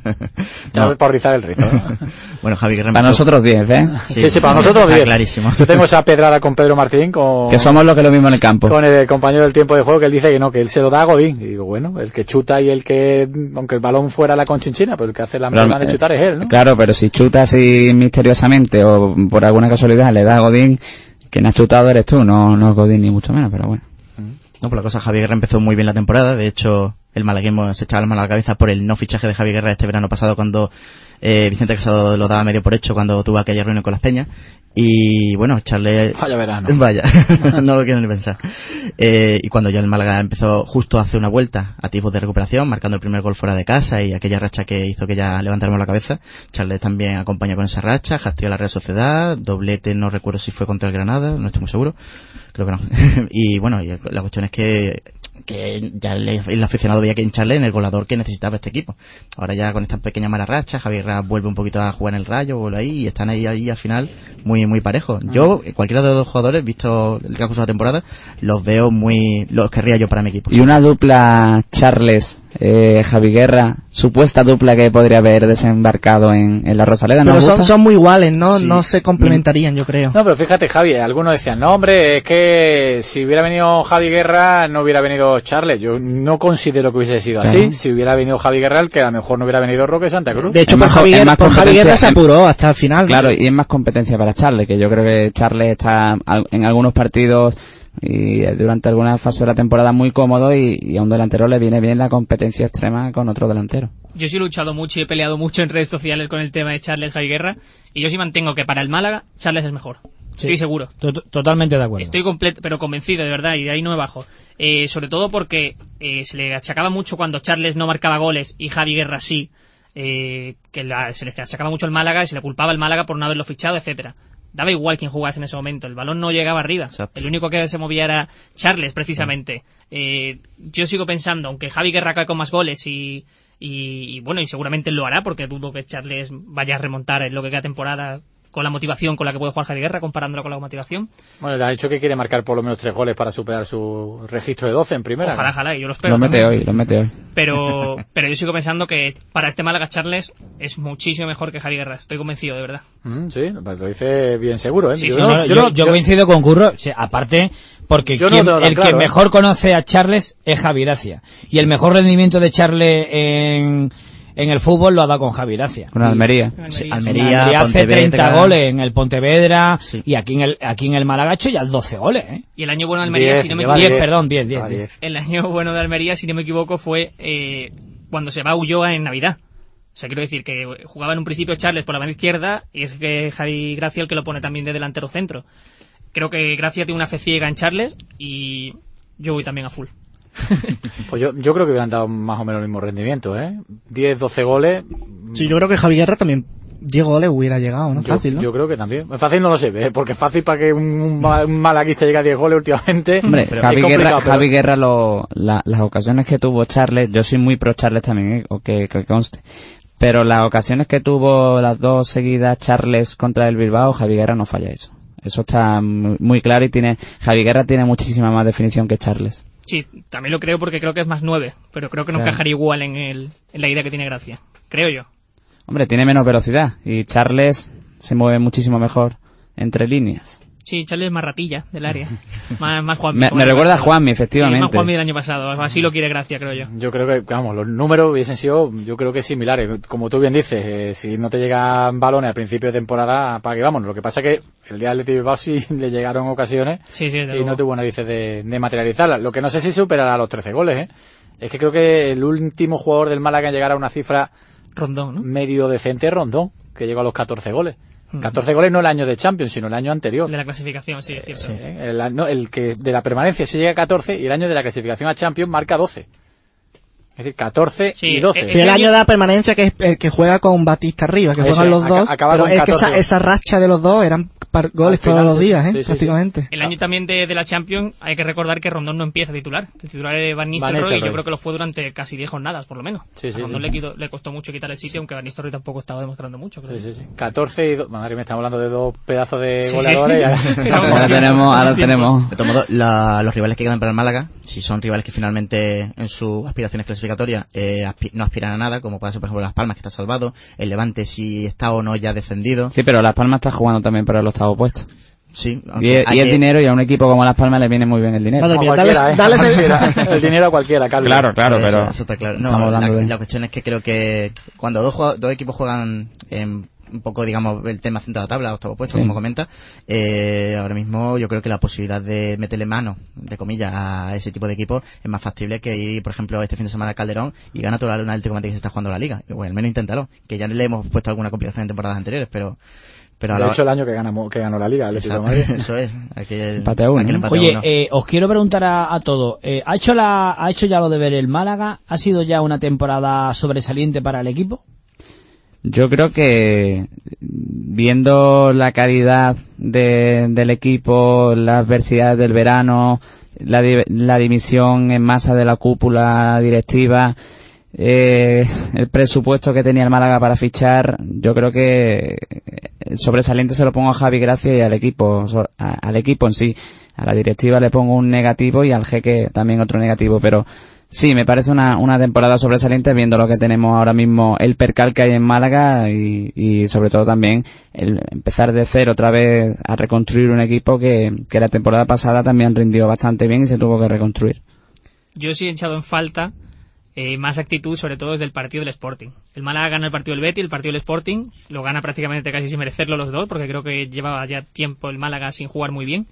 Ya No. por rizar el rizo, ¿no? Bueno, Javi Guerra... Para empezó- nosotros diez, ¿eh? Sí, sí, para nosotros Está diez. clarísimo. Yo tengo esa pedrada con Pedro Martín, con... Que somos lo que lo mismo en el campo. Con el compañero del tiempo de juego, que él dice que no, que él se lo da a Godín. Y digo, bueno, el que chuta y el que, aunque el balón fuera la conchinchina, pero el que hace la Pero, mierda de eh, chutar es él, ¿no? Claro, pero si chuta así misteriosamente o por alguna casualidad le da a Godín, quien ha chutado eres tú, no, no Godín ni mucho menos, pero bueno. No, por la cosa, Javi Guerra empezó muy bien la temporada. De hecho, el malaguismo se echaba la mano a la cabeza por el no fichaje de Javi Guerra este verano pasado, cuando eh, Vicente Casado lo daba medio por hecho cuando tuvo aquella reunión con las Peñas. Y bueno, echarle... Vaya verano. Vaya, no lo quiero ni pensar. Eh, y cuando ya el Málaga empezó justo hace una vuelta a tiempos de recuperación, marcando el primer gol fuera de casa y aquella racha que hizo que ya levantáramos la cabeza, Charles también acompañó con esa racha, hastió a la Real Sociedad, doblete, no recuerdo si fue contra el Granada, no estoy muy seguro, creo que no. Y bueno, y la cuestión es que que ya el, el aficionado veía que hincharle en el goleador que necesitaba este equipo. Ahora ya con esta pequeña mala racha, Javier Ra vuelve un poquito a jugar en el Rayo, vuelve ahí y están ahí, ahí al final muy muy parejos. Yo, cualquiera de los dos jugadores, visto el transcurso de la temporada, los veo muy... los querría yo para mi equipo. Y una dupla Charles, eh, Javi Guerra, supuesta dupla que podría haber desembarcado en, en la Rosaleda, ¿no? Pero son, gusta? son muy iguales, ¿no? Sí. No se complementarían, yo creo. No, pero fíjate, Javi, algunos decían, no, hombre, es que si hubiera venido Javi Guerra, no hubiera venido Charles. Yo no considero que hubiese sido Claro. así. Si hubiera venido Javi Guerra, el que a lo mejor no hubiera venido Roque Santa Cruz. De hecho, Es por más- Javi, es Guerra, más por Javi competencia- Guerra se apuró hasta el final. Claro, y es más competencia para Charles, que yo creo que Charles está al- en algunos partidos y durante alguna fase de la temporada muy cómodo y, y a un delantero le viene bien la competencia extrema con otro delantero. Yo sí he luchado mucho y he peleado mucho en redes sociales con el tema de Charles Javi Guerra, y yo sí mantengo que para el Málaga Charles es mejor. Sí. Estoy seguro. To- Totalmente de acuerdo. Estoy completo, pero convencido, de verdad, y de ahí no me bajo. Eh, sobre todo porque eh, se le achacaba mucho cuando Charles no marcaba goles y Javi Guerra sí, eh, que la- se le achacaba mucho el Málaga y se le culpaba al Málaga por no haberlo fichado, etcétera. Daba igual quién jugase en ese momento, el balón no llegaba arriba. Exacto. El único que se movía era Charles, precisamente. Eh, yo sigo pensando, aunque Javi Guerra cae con más goles y, y, y bueno, y seguramente lo hará, porque dudo que Charles vaya a remontar en lo que queda temporada con la motivación con la que puede jugar Javi Guerra, comparándolo con la motivación. Bueno, le ha dicho que quiere marcar por lo menos tres goles para superar su registro de doce en primera. Ojalá, ¿no? ojalá, y yo lo espero. Lo mete también. hoy, lo mete hoy. Pero, pero yo sigo pensando que para este Málaga Charles es muchísimo mejor que Javi Guerra. Estoy convencido, de verdad. Mm, sí, pues lo dice bien seguro, ¿eh? Sí, Yo sí, no- No, no, yo yo, no- yo yo- coincido con Curro, o sea, aparte porque Yo no quien- lo tengo el claro, que ¿eh? mejor conoce a Charles es Javi Gracia, y el mejor rendimiento de Charles en, en el fútbol lo ha dado con Javi Gracia. Con Almería. Sí, Almería, Almería, hace Pontevedra. treinta goles en el Pontevedra Sí. y aquí en el aquí en el Málaga ha hecho ya doce goles, ¿eh? Y el año bueno de Almería, Diez, si no me lleva equivoco, diez, perdón, diez, diez, Ah, diez. diez. el año bueno de Almería, si no me equivoco, fue eh, cuando se va Ulloa en Navidad. O sea, quiero decir que jugaba en un principio Charles por la banda izquierda y es que Javi Gracia el que lo pone también de delantero centro. Creo que Gracia tiene una fe ciega en Charles y yo voy también a full. Pues yo, yo creo que hubieran dado más o menos el mismo rendimiento, ¿eh? diez, doce goles. Sí, yo creo que Javi Guerra también diez goles hubiera llegado, ¿no? Yo, Fácil, ¿no? yo creo que también. Fácil no lo sé, ¿eh? Porque fácil para que un, un, ma- un malaguista llegue a diez goles últimamente. Hombre, pero Javi es Guerra, complicado, pero- Javi Guerra lo, la- las ocasiones que tuvo Charles, yo soy muy pro Charles también, ¿eh? O que, que conste. Pero las ocasiones que tuvo las dos seguidas Charles contra el Bilbao, Javi Guerra no falla eso. Eso está muy, muy claro y tiene, Javi Guerra tiene muchísima más definición que Charles. Sí, también lo creo porque creo que es más nueve, pero creo que no Claro. encajaría igual en, el, en la idea que tiene Gracia. Creo yo. Hombre, tiene menos velocidad y Charles se mueve muchísimo mejor entre líneas. Sí, Charles es más ratilla del área. Más, más Juanmi. Me, como me el recuerda a resto. Juanmi, Sí, efectivamente. más Juanmi del año pasado. Así lo quiere Gracia, creo yo. Yo creo que, vamos, los números hubiesen sido, yo creo que similares. Como tú bien dices, eh, si no te llegan balones al principio de temporada, para que vamos. Lo que pasa es que el día del Athletic Bilbao sí le llegaron ocasiones Sí, sí, desde y luego. no tuvo narices de, de materializarlas. Lo que no sé si superará los trece goles, ¿eh? Es que creo que el último jugador del Málaga en llegar a una cifra Rondón, ¿no? medio decente es Rondón, que llegó a los catorce goles. Mm. catorce goles no el año de Champions, sino el año anterior. De la clasificación, sí, es cierto. Eh, el, no, el que de la permanencia se llega a catorce y el año de la clasificación a Champions marca doce. Es decir, catorce Sí, y doce. Sí, el año de la permanencia que es el que juega con Batista arriba, que Eso, juegan los dos, acaba pero con es que esa, catorce. esa racha de los dos eran par- goles Al final, todos los sí, días, ¿eh? sí, sí, prácticamente. El año también de, de la Champions hay que recordar que Rondón no empieza a titular. El titular es Van Nistelrooy, y Nistelrooy. yo creo que lo fue durante casi diez jornadas, por lo menos. Sí, sí, a Rondón sí. le, quitó- le costó mucho quitar el sitio, aunque Van Nistelrooy tampoco estaba demostrando mucho. Creo. Sí, sí, sí. catorce y dos. Madre mía, estamos hablando de dos pedazos de Sí, goleadores. sí. Ya- Ahora tenemos, ahora tenemos. De todo modo, la- los rivales que quedan para el Málaga, si son rivales que finalmente en sus aspiraciones clasificatorias eh, aspi- no aspiran a nada, como puede ser por ejemplo Las Palmas, que está salvado, el Levante si está o no ya descendido. Sí, pero Las Palmas está jugando también por el octavo puesto. Sí, Y, aunque es- hay y el que- dinero, y a un equipo como Las Palmas le viene muy bien el dinero. Madre mía, A cualquiera, dales- ¿eh? dales A el- cualquiera. El dinero a cualquiera, Carlos. Claro, claro, Eso- pero eso está claro. No, estamos hablando la, de... la cuestión es que creo que cuando dos, jugado- dos equipos juegan en un poco, digamos, el tema centro de la tabla, octavo puesto, Sí. como comenta, eh, ahora mismo yo creo que la posibilidad de meterle mano, de comillas, a ese tipo de equipos es más factible que ir, por ejemplo, este fin de semana al Calderón y gana toda la luna del Atlético de Madrid que se está jugando la Liga. Y, bueno, al menos inténtalo, que ya le hemos puesto alguna complicación en temporadas anteriores, pero... pero a De la- hecho, el año que ganamos, que ganó la Liga, el Atlético de Exacto, Madrid. eso es. Aquel, Empate a uno, aquel ¿no? empate a Oye, uno. eh, os quiero preguntar a, a todos. Eh, ¿ha hecho la, ha hecho ya lo de ver el Málaga? ¿Ha sido ya una temporada sobresaliente para el equipo? Yo creo que viendo la calidad de, del equipo, las adversidades del verano, la, di- la dimisión en masa de la cúpula directiva, eh, el presupuesto que tenía el Málaga para fichar, yo creo que el sobresaliente se lo pongo a Javi Gracia y al equipo, so- a- al equipo en sí. A la directiva le pongo un negativo y al jeque también otro negativo, pero sí, me parece una, una temporada sobresaliente viendo lo que tenemos ahora mismo, el percal que hay en Málaga y, y sobre todo también el empezar de cero otra vez a reconstruir un equipo que, que la temporada pasada también rindió bastante bien y se tuvo que reconstruir. Yo sí he echado en falta eh, más actitud, sobre todo desde el partido del Sporting. El Málaga gana el partido del Betis, el partido del Sporting, lo gana prácticamente casi sin merecerlo los dos, porque creo que llevaba ya tiempo el Málaga sin jugar muy bien.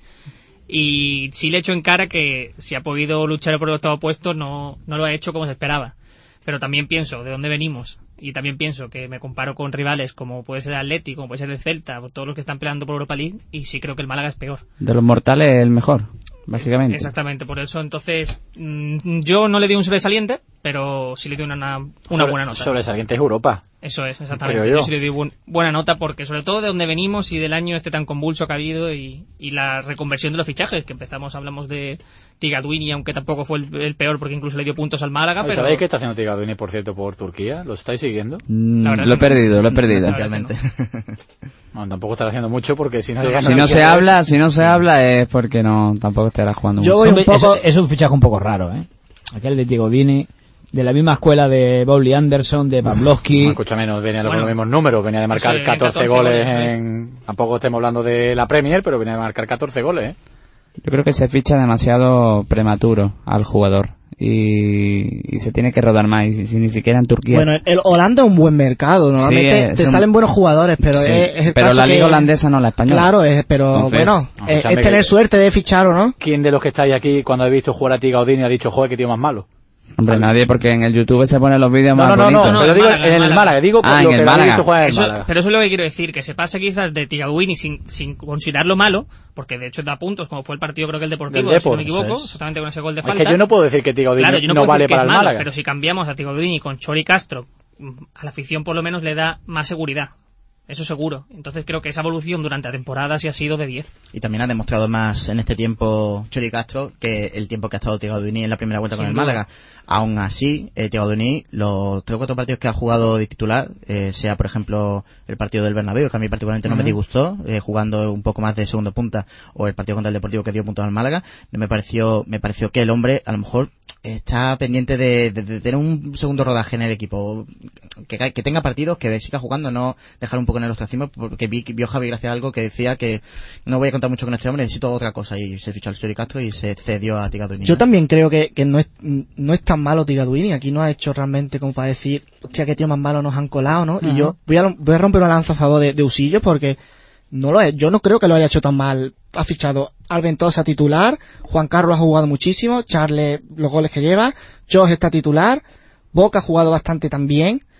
Y sí le echo en cara que si ha podido luchar por el octavo puesto no, no lo ha hecho como se esperaba. Pero también pienso de dónde venimos y también pienso que me comparo con rivales como puede ser el Atleti, como puede ser el Celta, o todos los que están peleando por Europa League, y sí creo que el Málaga es peor. De los mortales el mejor, básicamente. Exactamente, por eso entonces mm, yo no le di un sobresaliente, pero sí le di una, una, una Sobre- buena nota. Sobresaliente es Europa. Eso es, exactamente. Creo Yo. yo. sí le di buen- buena nota porque sobre todo de donde venimos y del año este tan convulso que ha habido y, y la reconversión de los fichajes, que empezamos, hablamos de Tigaduini, aunque tampoco fue el, el peor porque incluso le dio puntos al Málaga, Oye, pero... ¿Sabéis qué está haciendo Tigaduini, por cierto, por Turquía? ¿Lo estáis siguiendo? Mm, La verdad lo he que no. perdido, lo he perdido. La verdad que no. Bueno, tampoco estará haciendo mucho porque si no No, llega Si no se habla, si no se habla es porque no, tampoco estará jugando Yo mucho. voy un poco- Es, es un fichaje un poco raro, ¿eh? Aquel de Tigodini, de la misma escuela de Bowley Anderson, de Pavlovsky. No, escúchame, no venía con Bueno, los mismos números, venía de marcar eso, venía catorce, catorce goles goles, en... Tampoco estemos hablando de la Premier, pero venía de marcar catorce goles, ¿eh? Yo creo que se ficha demasiado prematuro al jugador y, y se tiene que rodar más. Y si, si ni siquiera en Turquía. Bueno, el Holanda es un buen mercado. Normalmente Sí, es te un- salen buenos jugadores, pero Sí, es, es el pero caso la liga que- holandesa no la española. Claro, es, pero Entonces, bueno, no, es, escúchame es tener que- suerte de fichar o no. ¿Quién de los que estáis aquí, cuando habéis visto jugar a Tigaudini, ha dicho, joder, qué tío más malo? Hombre, nadie, porque en el YouTube se ponen los vídeos No, más no, no, bonitos. no, no, pero en digo Málaga, en en el Málaga. Málaga, digo Ah, lo en el que habéis Málaga. visto jugar en el Eso- Málaga. pero eso es lo que quiero decir, que se pasa quizás de Tigaduini sin, sin considerarlo malo, porque de hecho da puntos, como fue el partido creo que el Deportivo, Del si no Depor, me equivoco, eso es. exactamente con ese gol de Es falta. que yo no puedo decir que Tigaudini Claro, yo no, no, puedo vale decir que para es el malo, Málaga. pero si cambiamos a Tigaduini con Chori Castro, mm, a la afición por lo menos le da más seguridad. Eso seguro. Entonces creo que esa evolución durante la temporada sí ha sido de diez. Y también ha demostrado más en este tiempo Chori Castro que el tiempo que ha estado Tigaudini en la primera vuelta con Sin el duda. Málaga. Aún así, eh, Tigaudini, los tres o cuatro partidos que ha jugado de titular, eh, sea por ejemplo el partido del Bernabéu, que a mí particularmente no me Ujú. disgustó, eh, jugando un poco más de segundo punta, o el partido contra el Deportivo que dio puntos al Málaga, me pareció, me pareció que el hombre a lo mejor está pendiente de, de- de tener un segundo rodaje en el equipo, que, que tenga partidos, que siga jugando, no dejar un poco en el ostracismo, porque vi, vio Javi Gracia algo que decía que no voy a contar mucho con este hombre, necesito otra cosa, y se fichó al Chori Castro y se cedió a Tigaduini. Yo también creo que, que no es no es tan malo Tigaduini. Aquí no ha hecho realmente como para decir, hostia, qué tío más malo nos han colado, ¿no? Ujú. Y yo voy a, voy a romper una lanza a favor de, de Usillo porque no lo es. Yo no creo que lo haya hecho tan mal. Ha fichado al Ventosa titular, Juan Carlos ha jugado muchísimo, Charles los goles que lleva, Josh está titular, Boca ha jugado bastante también.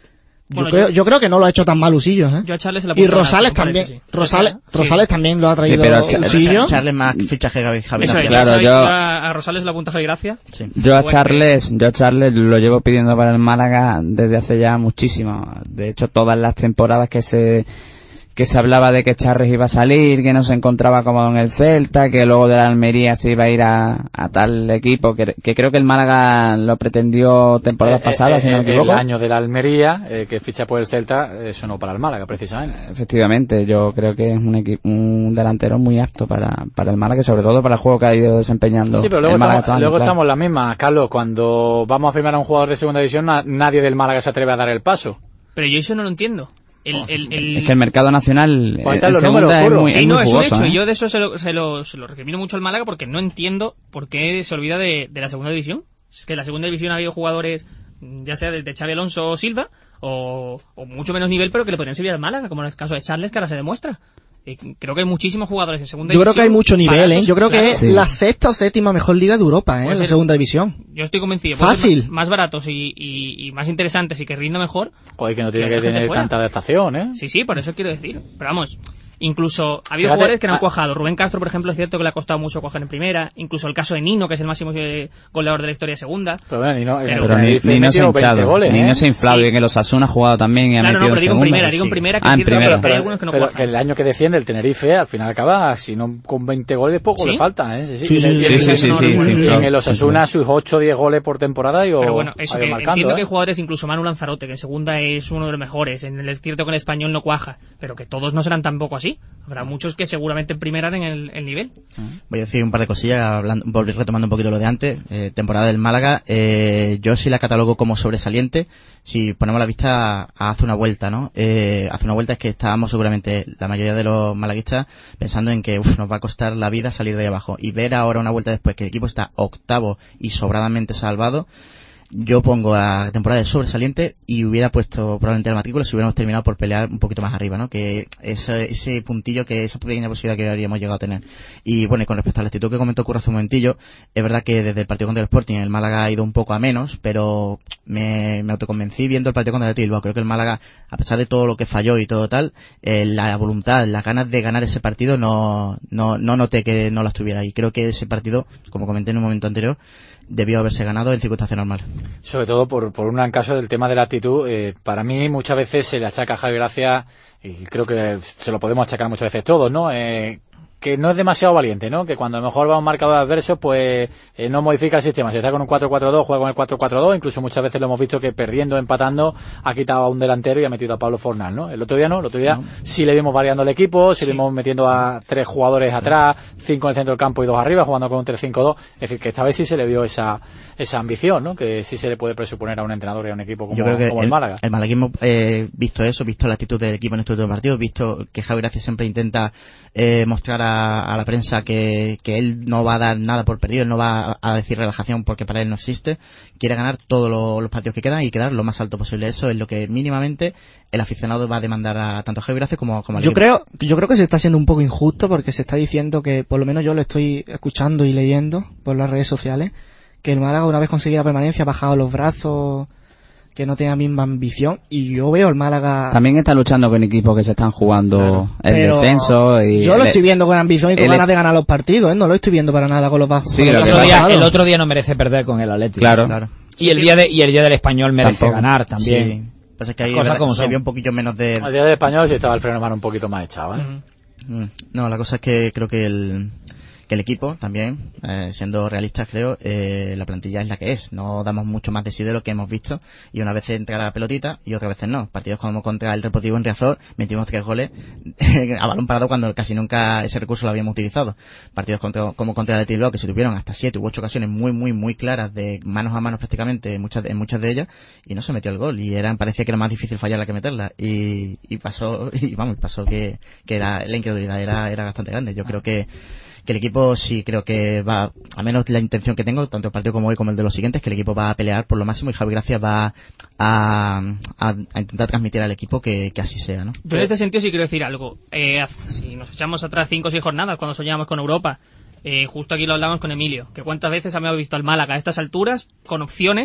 Yo, Bueno, creo, yo- yo creo que no lo ha hecho tan mal Usillo, ¿eh? Yo a Charles se la Y apunto Rosales una- también. sí. Rosales, Sí. Rosales también lo ha traído Sí, pero Cha- Usillo. Charles más fichaje Javi, Javi Eso es, Gracia. Claro, yo, yo- a, a Rosales la apunta Javi Gracia. Yo a Bueno, Charles, yo a Charles lo llevo pidiendo para el Málaga desde hace ya muchísimo. De hecho, todas las temporadas que se que se hablaba de que Charles iba a salir, que no se encontraba cómodo en el Celta, que luego de la Almería se iba a ir a, a tal equipo, que, que creo que el Málaga lo pretendió temporadas Eh, pasadas, eh, si no me eh, equivoco. El año de la Almería, eh, que ficha por el Celta, eso no para el Málaga, precisamente. Efectivamente, yo creo que es un equi- un delantero muy apto para, para el Málaga, y sobre todo para el juego que ha ido desempeñando. Sí, pero luego, el Málaga estamos, este año, luego claro. estamos en la misma. Carlos, cuando vamos a firmar a un jugador de segunda división, na- nadie del Málaga se atreve a dar el paso. Pero yo eso no lo entiendo. El, el, el... Es que el mercado nacional Ahí eh, están en los segunda números, es Curro. muy, Sí, es no, muy es un jugoso, hecho. ¿eh? Y yo de eso se lo, se lo, se lo recrimino mucho al Málaga porque no entiendo por qué se olvida de, de la segunda división. Es que en la segunda división ha habido jugadores, ya sea desde Xavi Alonso o Silva, o, o mucho menos nivel, pero que le podrían servir al Málaga, como en el caso de Charles, que ahora se demuestra. Y creo que hay muchísimos jugadores en segunda Yo división. creo que hay mucho nivel, ¿eh? baratos, Yo creo que claro. es la sexta o séptima mejor liga de Europa, ¿eh? Puede La ser. segunda división. Yo estoy convencido. Puede ser Fácil. Más, más baratos y, y, y más interesantes y que rinda mejor. Joder, que no tiene Que que la gente tener fuera. tanta adaptación, ¿eh? Sí, sí, por eso quiero decir. Pero vamos, incluso ha habido Fíjate, jugadores que no han ah- cuajado. Rubén Castro, por ejemplo, es cierto que le ha costado mucho cuajar en primera. Incluso el caso de Nino, que es el máximo eh, goleador de la historia de segunda. Pero bueno, Nino, en el Pero ni, Tenerife ni no se ha metió veinte hinchado, goles, ni ¿eh? no se ha inflado, y que los Asuna ha jugado también y ha Claro, no, metido pero digo en segunda. primera, digo en primera, que Ah, en es cierto, primera. pero hay algunos que no pero cuajan. que el año que defiende el Tenerife, al final acaba, si no con veinte goles, poco ¿Sí? le falta, ¿eh? Sí, sí, Sí, Y sí, en el- sí, y en sí, el- sí, sí, y sí, en claro. el Osasuna sus ocho o diez goles por temporada y o- Pero bueno, eso ha que ido marcando, entiendo ¿eh? que hay jugadores, incluso Manu Lanzarote, que en segunda es uno de los mejores. En el, es cierto que en español no cuaja, pero que todos no serán tampoco así. Habrá muchos que seguramente en primera den el, el nivel. Voy a decir un par de cosillas, hablando, volver retomando un poquito lo de antes, eh, temporada del Málaga, eh, yo sí la catalogo como sobresaliente, si ponemos la vista a hace una vuelta, ¿no? Eh, hace una vuelta es que estábamos seguramente, la mayoría de los malaguistas, pensando en que uf, nos va a costar la vida salir de ahí abajo, y ver ahora una vuelta después que el equipo está octavo y sobradamente salvado. Yo pongo la temporada de sobresaliente y hubiera puesto probablemente la matrícula si hubiéramos terminado por pelear un poquito más arriba, ¿no? Que ese, ese puntillo, que esa pequeña posibilidad que habríamos llegado a tener. Y bueno, y con respecto a la actitud que comentó Curro hace un momentillo, es verdad que desde el partido contra el Sporting el Málaga ha ido un poco a menos, pero me, me autoconvencí viendo el partido contra el Athletic Bilbao. Creo que el Málaga, a pesar de todo lo que falló y todo tal, eh, la voluntad, las ganas de ganar ese partido no, no, no noté que no las tuviera. Y creo que ese partido, como comenté en un momento anterior, debió haberse ganado en circunstancias normales. Sobre todo por, por un caso del tema de la actitud. Eh, para mí muchas veces se le achaca a Javi Gracia, y creo que se lo podemos achacar muchas veces todos, ¿no? Eh, que no es demasiado valiente, ¿no? Que cuando a lo mejor va un marcador adverso, pues eh, no modifica el sistema. Si está con un cuatro cuatro dos, juega con el cuatro cuatro dos. Incluso muchas veces lo hemos visto que perdiendo, empatando, ha quitado a un delantero y ha metido a Pablo Fornal, ¿no? El otro día no, el otro día no. Sí le vimos variando el equipo, sí le vimos metiendo a tres jugadores atrás, cinco en el centro del campo y dos arriba, jugando con un tres cinco dos. Es decir, que esta vez sí se le vio esa esa ambición, ¿no? Que sí se le puede presuponer a un entrenador y a un equipo como, Yo creo que como el, el Málaga. El malaguismo, eh, visto eso, visto la actitud del equipo en estos dos partidos, visto que Javi Gracia siempre intenta eh, mostrar a, a la prensa que, que él no va a dar nada por perdido, él no va a, a decir relajación porque para él no existe, quiere ganar todos lo, los partidos que quedan y quedar lo más alto posible. Eso es lo que mínimamente el aficionado va a demandar a tanto a Javi Gracia como, como al Yo equipo. creo, yo creo que se está siendo un poco injusto porque se está diciendo que, por lo menos yo lo estoy escuchando y leyendo por las redes sociales, que el Málaga, una vez conseguida la permanencia, ha bajado los brazos, que no tiene la misma ambición, y yo veo el Málaga... También está luchando con equipos que se están jugando claro. el Pero descenso y... yo lo el, estoy viendo con ambición y con el, ganas de ganar los partidos, ¿eh? No lo estoy viendo para nada con los bajos. Sí, el, lo otro día, el otro día no merece perder con el Atlético. Claro. claro. Y el día de, y el día del Español merece Tampoco. ganar también. Sí. Pasa que ahí Cosas como se son. vio un poquito menos de... El día del Español sí estaba el freno de mano un poquito más echado, ¿eh? Uh-huh. No, la cosa es que creo que el... que el equipo también, eh, siendo realistas creo, eh, la plantilla es la que es, no damos mucho más de sí de lo que hemos visto y una vez entra la pelotita y otras veces no. Partidos como contra el Deportivo en Riazor metimos tres goles a balón parado cuando casi nunca ese recurso lo habíamos utilizado. Partidos contra, como contra el Athletic Bilbao que se tuvieron hasta siete u ocho ocasiones muy muy muy claras de manos a manos prácticamente muchas en muchas de ellas y no se metió el gol y era parecía que era más difícil fallarla que meterla y, y pasó y vamos pasó que, que era la incredulidad era era bastante grande. Yo creo que que el equipo sí creo que va, al menos la intención que tengo, tanto el partido como hoy como el de los siguientes, que el equipo va a pelear por lo máximo y Javi Gracia va a, a, a intentar transmitir al equipo que, que así sea, ¿no? Yo en este sentido sí quiero decir algo. Eh, si nos echamos atrás cinco o seis jornadas cuando soñábamos con Europa, eh, justo aquí lo hablamos con Emilio, que cuántas veces habíamos visto al Málaga a estas alturas con opciones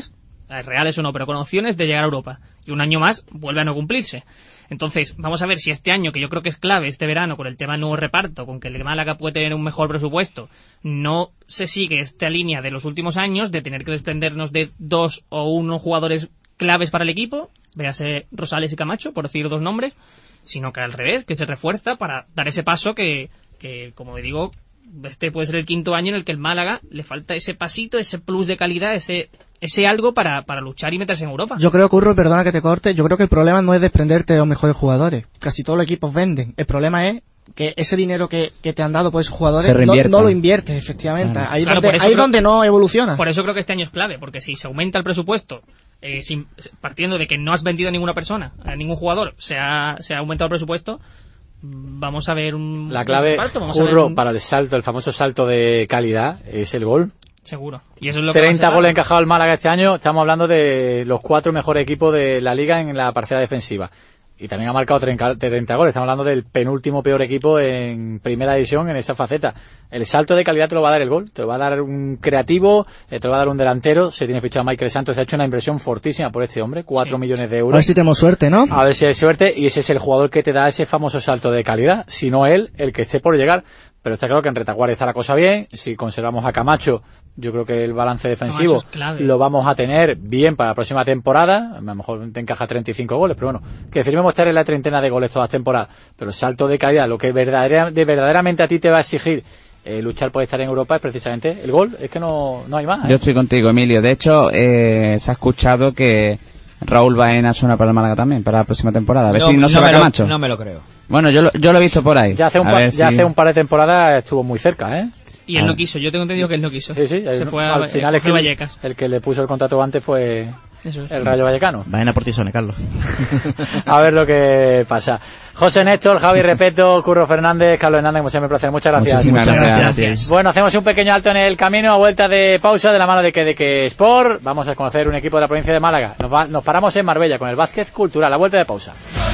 reales o no, pero con opciones de llegar a Europa. Y un año más vuelve a no cumplirse. Entonces, vamos a ver si este año, que yo creo que es clave, este verano, con el tema del nuevo reparto, con que el Málaga puede tener un mejor presupuesto, no se sigue esta línea de los últimos años de tener que desprendernos de dos o uno jugadores claves para el equipo, véase Rosales y Camacho, por decir dos nombres, sino que al revés, que se refuerza para dar ese paso que, que como digo, este puede ser el quinto año en el que el Málaga le falta ese pasito, ese plus de calidad, ese ese algo para, para luchar y meterse en Europa. Yo creo, Curro, perdona que te corte, yo creo que el problema no es desprenderte de los mejores jugadores. Casi todos los equipos venden. El problema es que ese dinero que, que te han dado por esos jugadores no, no lo inviertes, efectivamente. Claro. Ahí, Claro, donde, ahí creo, donde no evoluciona. Por eso creo que este año es clave, porque si se aumenta el presupuesto, eh, sin, partiendo de que no has vendido a ninguna persona, a ningún jugador, se ha, se ha aumentado el presupuesto, vamos a ver un... La clave, un reparto, vamos Curro, a ver un... para el salto, el famoso salto de calidad, es el gol. Seguro. Y eso es lo que treinta goles encajados el Málaga este año. Estamos hablando de los cuatro mejores equipos de la liga en la parcela defensiva. Y también ha marcado treinta goles. Estamos hablando del penúltimo peor equipo en primera división en esa faceta. El salto de calidad te lo va a dar el gol. Te lo va a dar un creativo, te lo va a dar un delantero. Se tiene fichado a Michael Santos. Se ha hecho una inversión fortísima por este hombre. Cuatro sí. millones de euros. A ver si tenemos suerte, ¿no? A ver si hay suerte. Y ese es el jugador que te da ese famoso salto de calidad. Si no él, el que esté por llegar. Pero está claro que en retaguardia está la cosa bien. Si conservamos a Camacho, yo creo que el balance defensivo lo vamos a tener bien para la próxima temporada. A lo mejor te encaja treinta y cinco goles, pero bueno, que firmemos estar en la treintena de goles todas las temporadas. Pero el salto de calidad, lo que verdadera, de verdaderamente a ti te va a exigir eh, luchar por estar en Europa es precisamente el gol. Es que no, no hay más. ¿eh? Yo estoy contigo, Emilio. De hecho, eh, se ha escuchado que Raúl Baena suena para el Málaga también, para la próxima temporada. A ver no, si no, no se va lo, Camacho. No me lo creo. Bueno, yo lo, yo lo he visto por ahí. Ya hace un, par, ya si... hace un par de temporadas estuvo muy cerca, ¿eh? Y él no quiso, yo tengo entendido que él no quiso. Sí, sí. Se el, fue a, al final es que Vallecas. El que le puso el contrato antes fue Eso es. el Rayo Vallecano. Vaina por tizones, Carlos. A ver lo que pasa. José Néstor, Javi Repeto, Curro Fernández, Carlos Hernández, como siempre, un placer. Muchas gracias. Muchísimas Muchas gracias. gracias. Bueno, hacemos un pequeño alto en el camino a vuelta de pausa de la mano de que de que Sport. Vamos a conocer un equipo de la provincia de Málaga. Nos, va, nos paramos en Marbella con el Vázquez Cultural. A vuelta de pausa.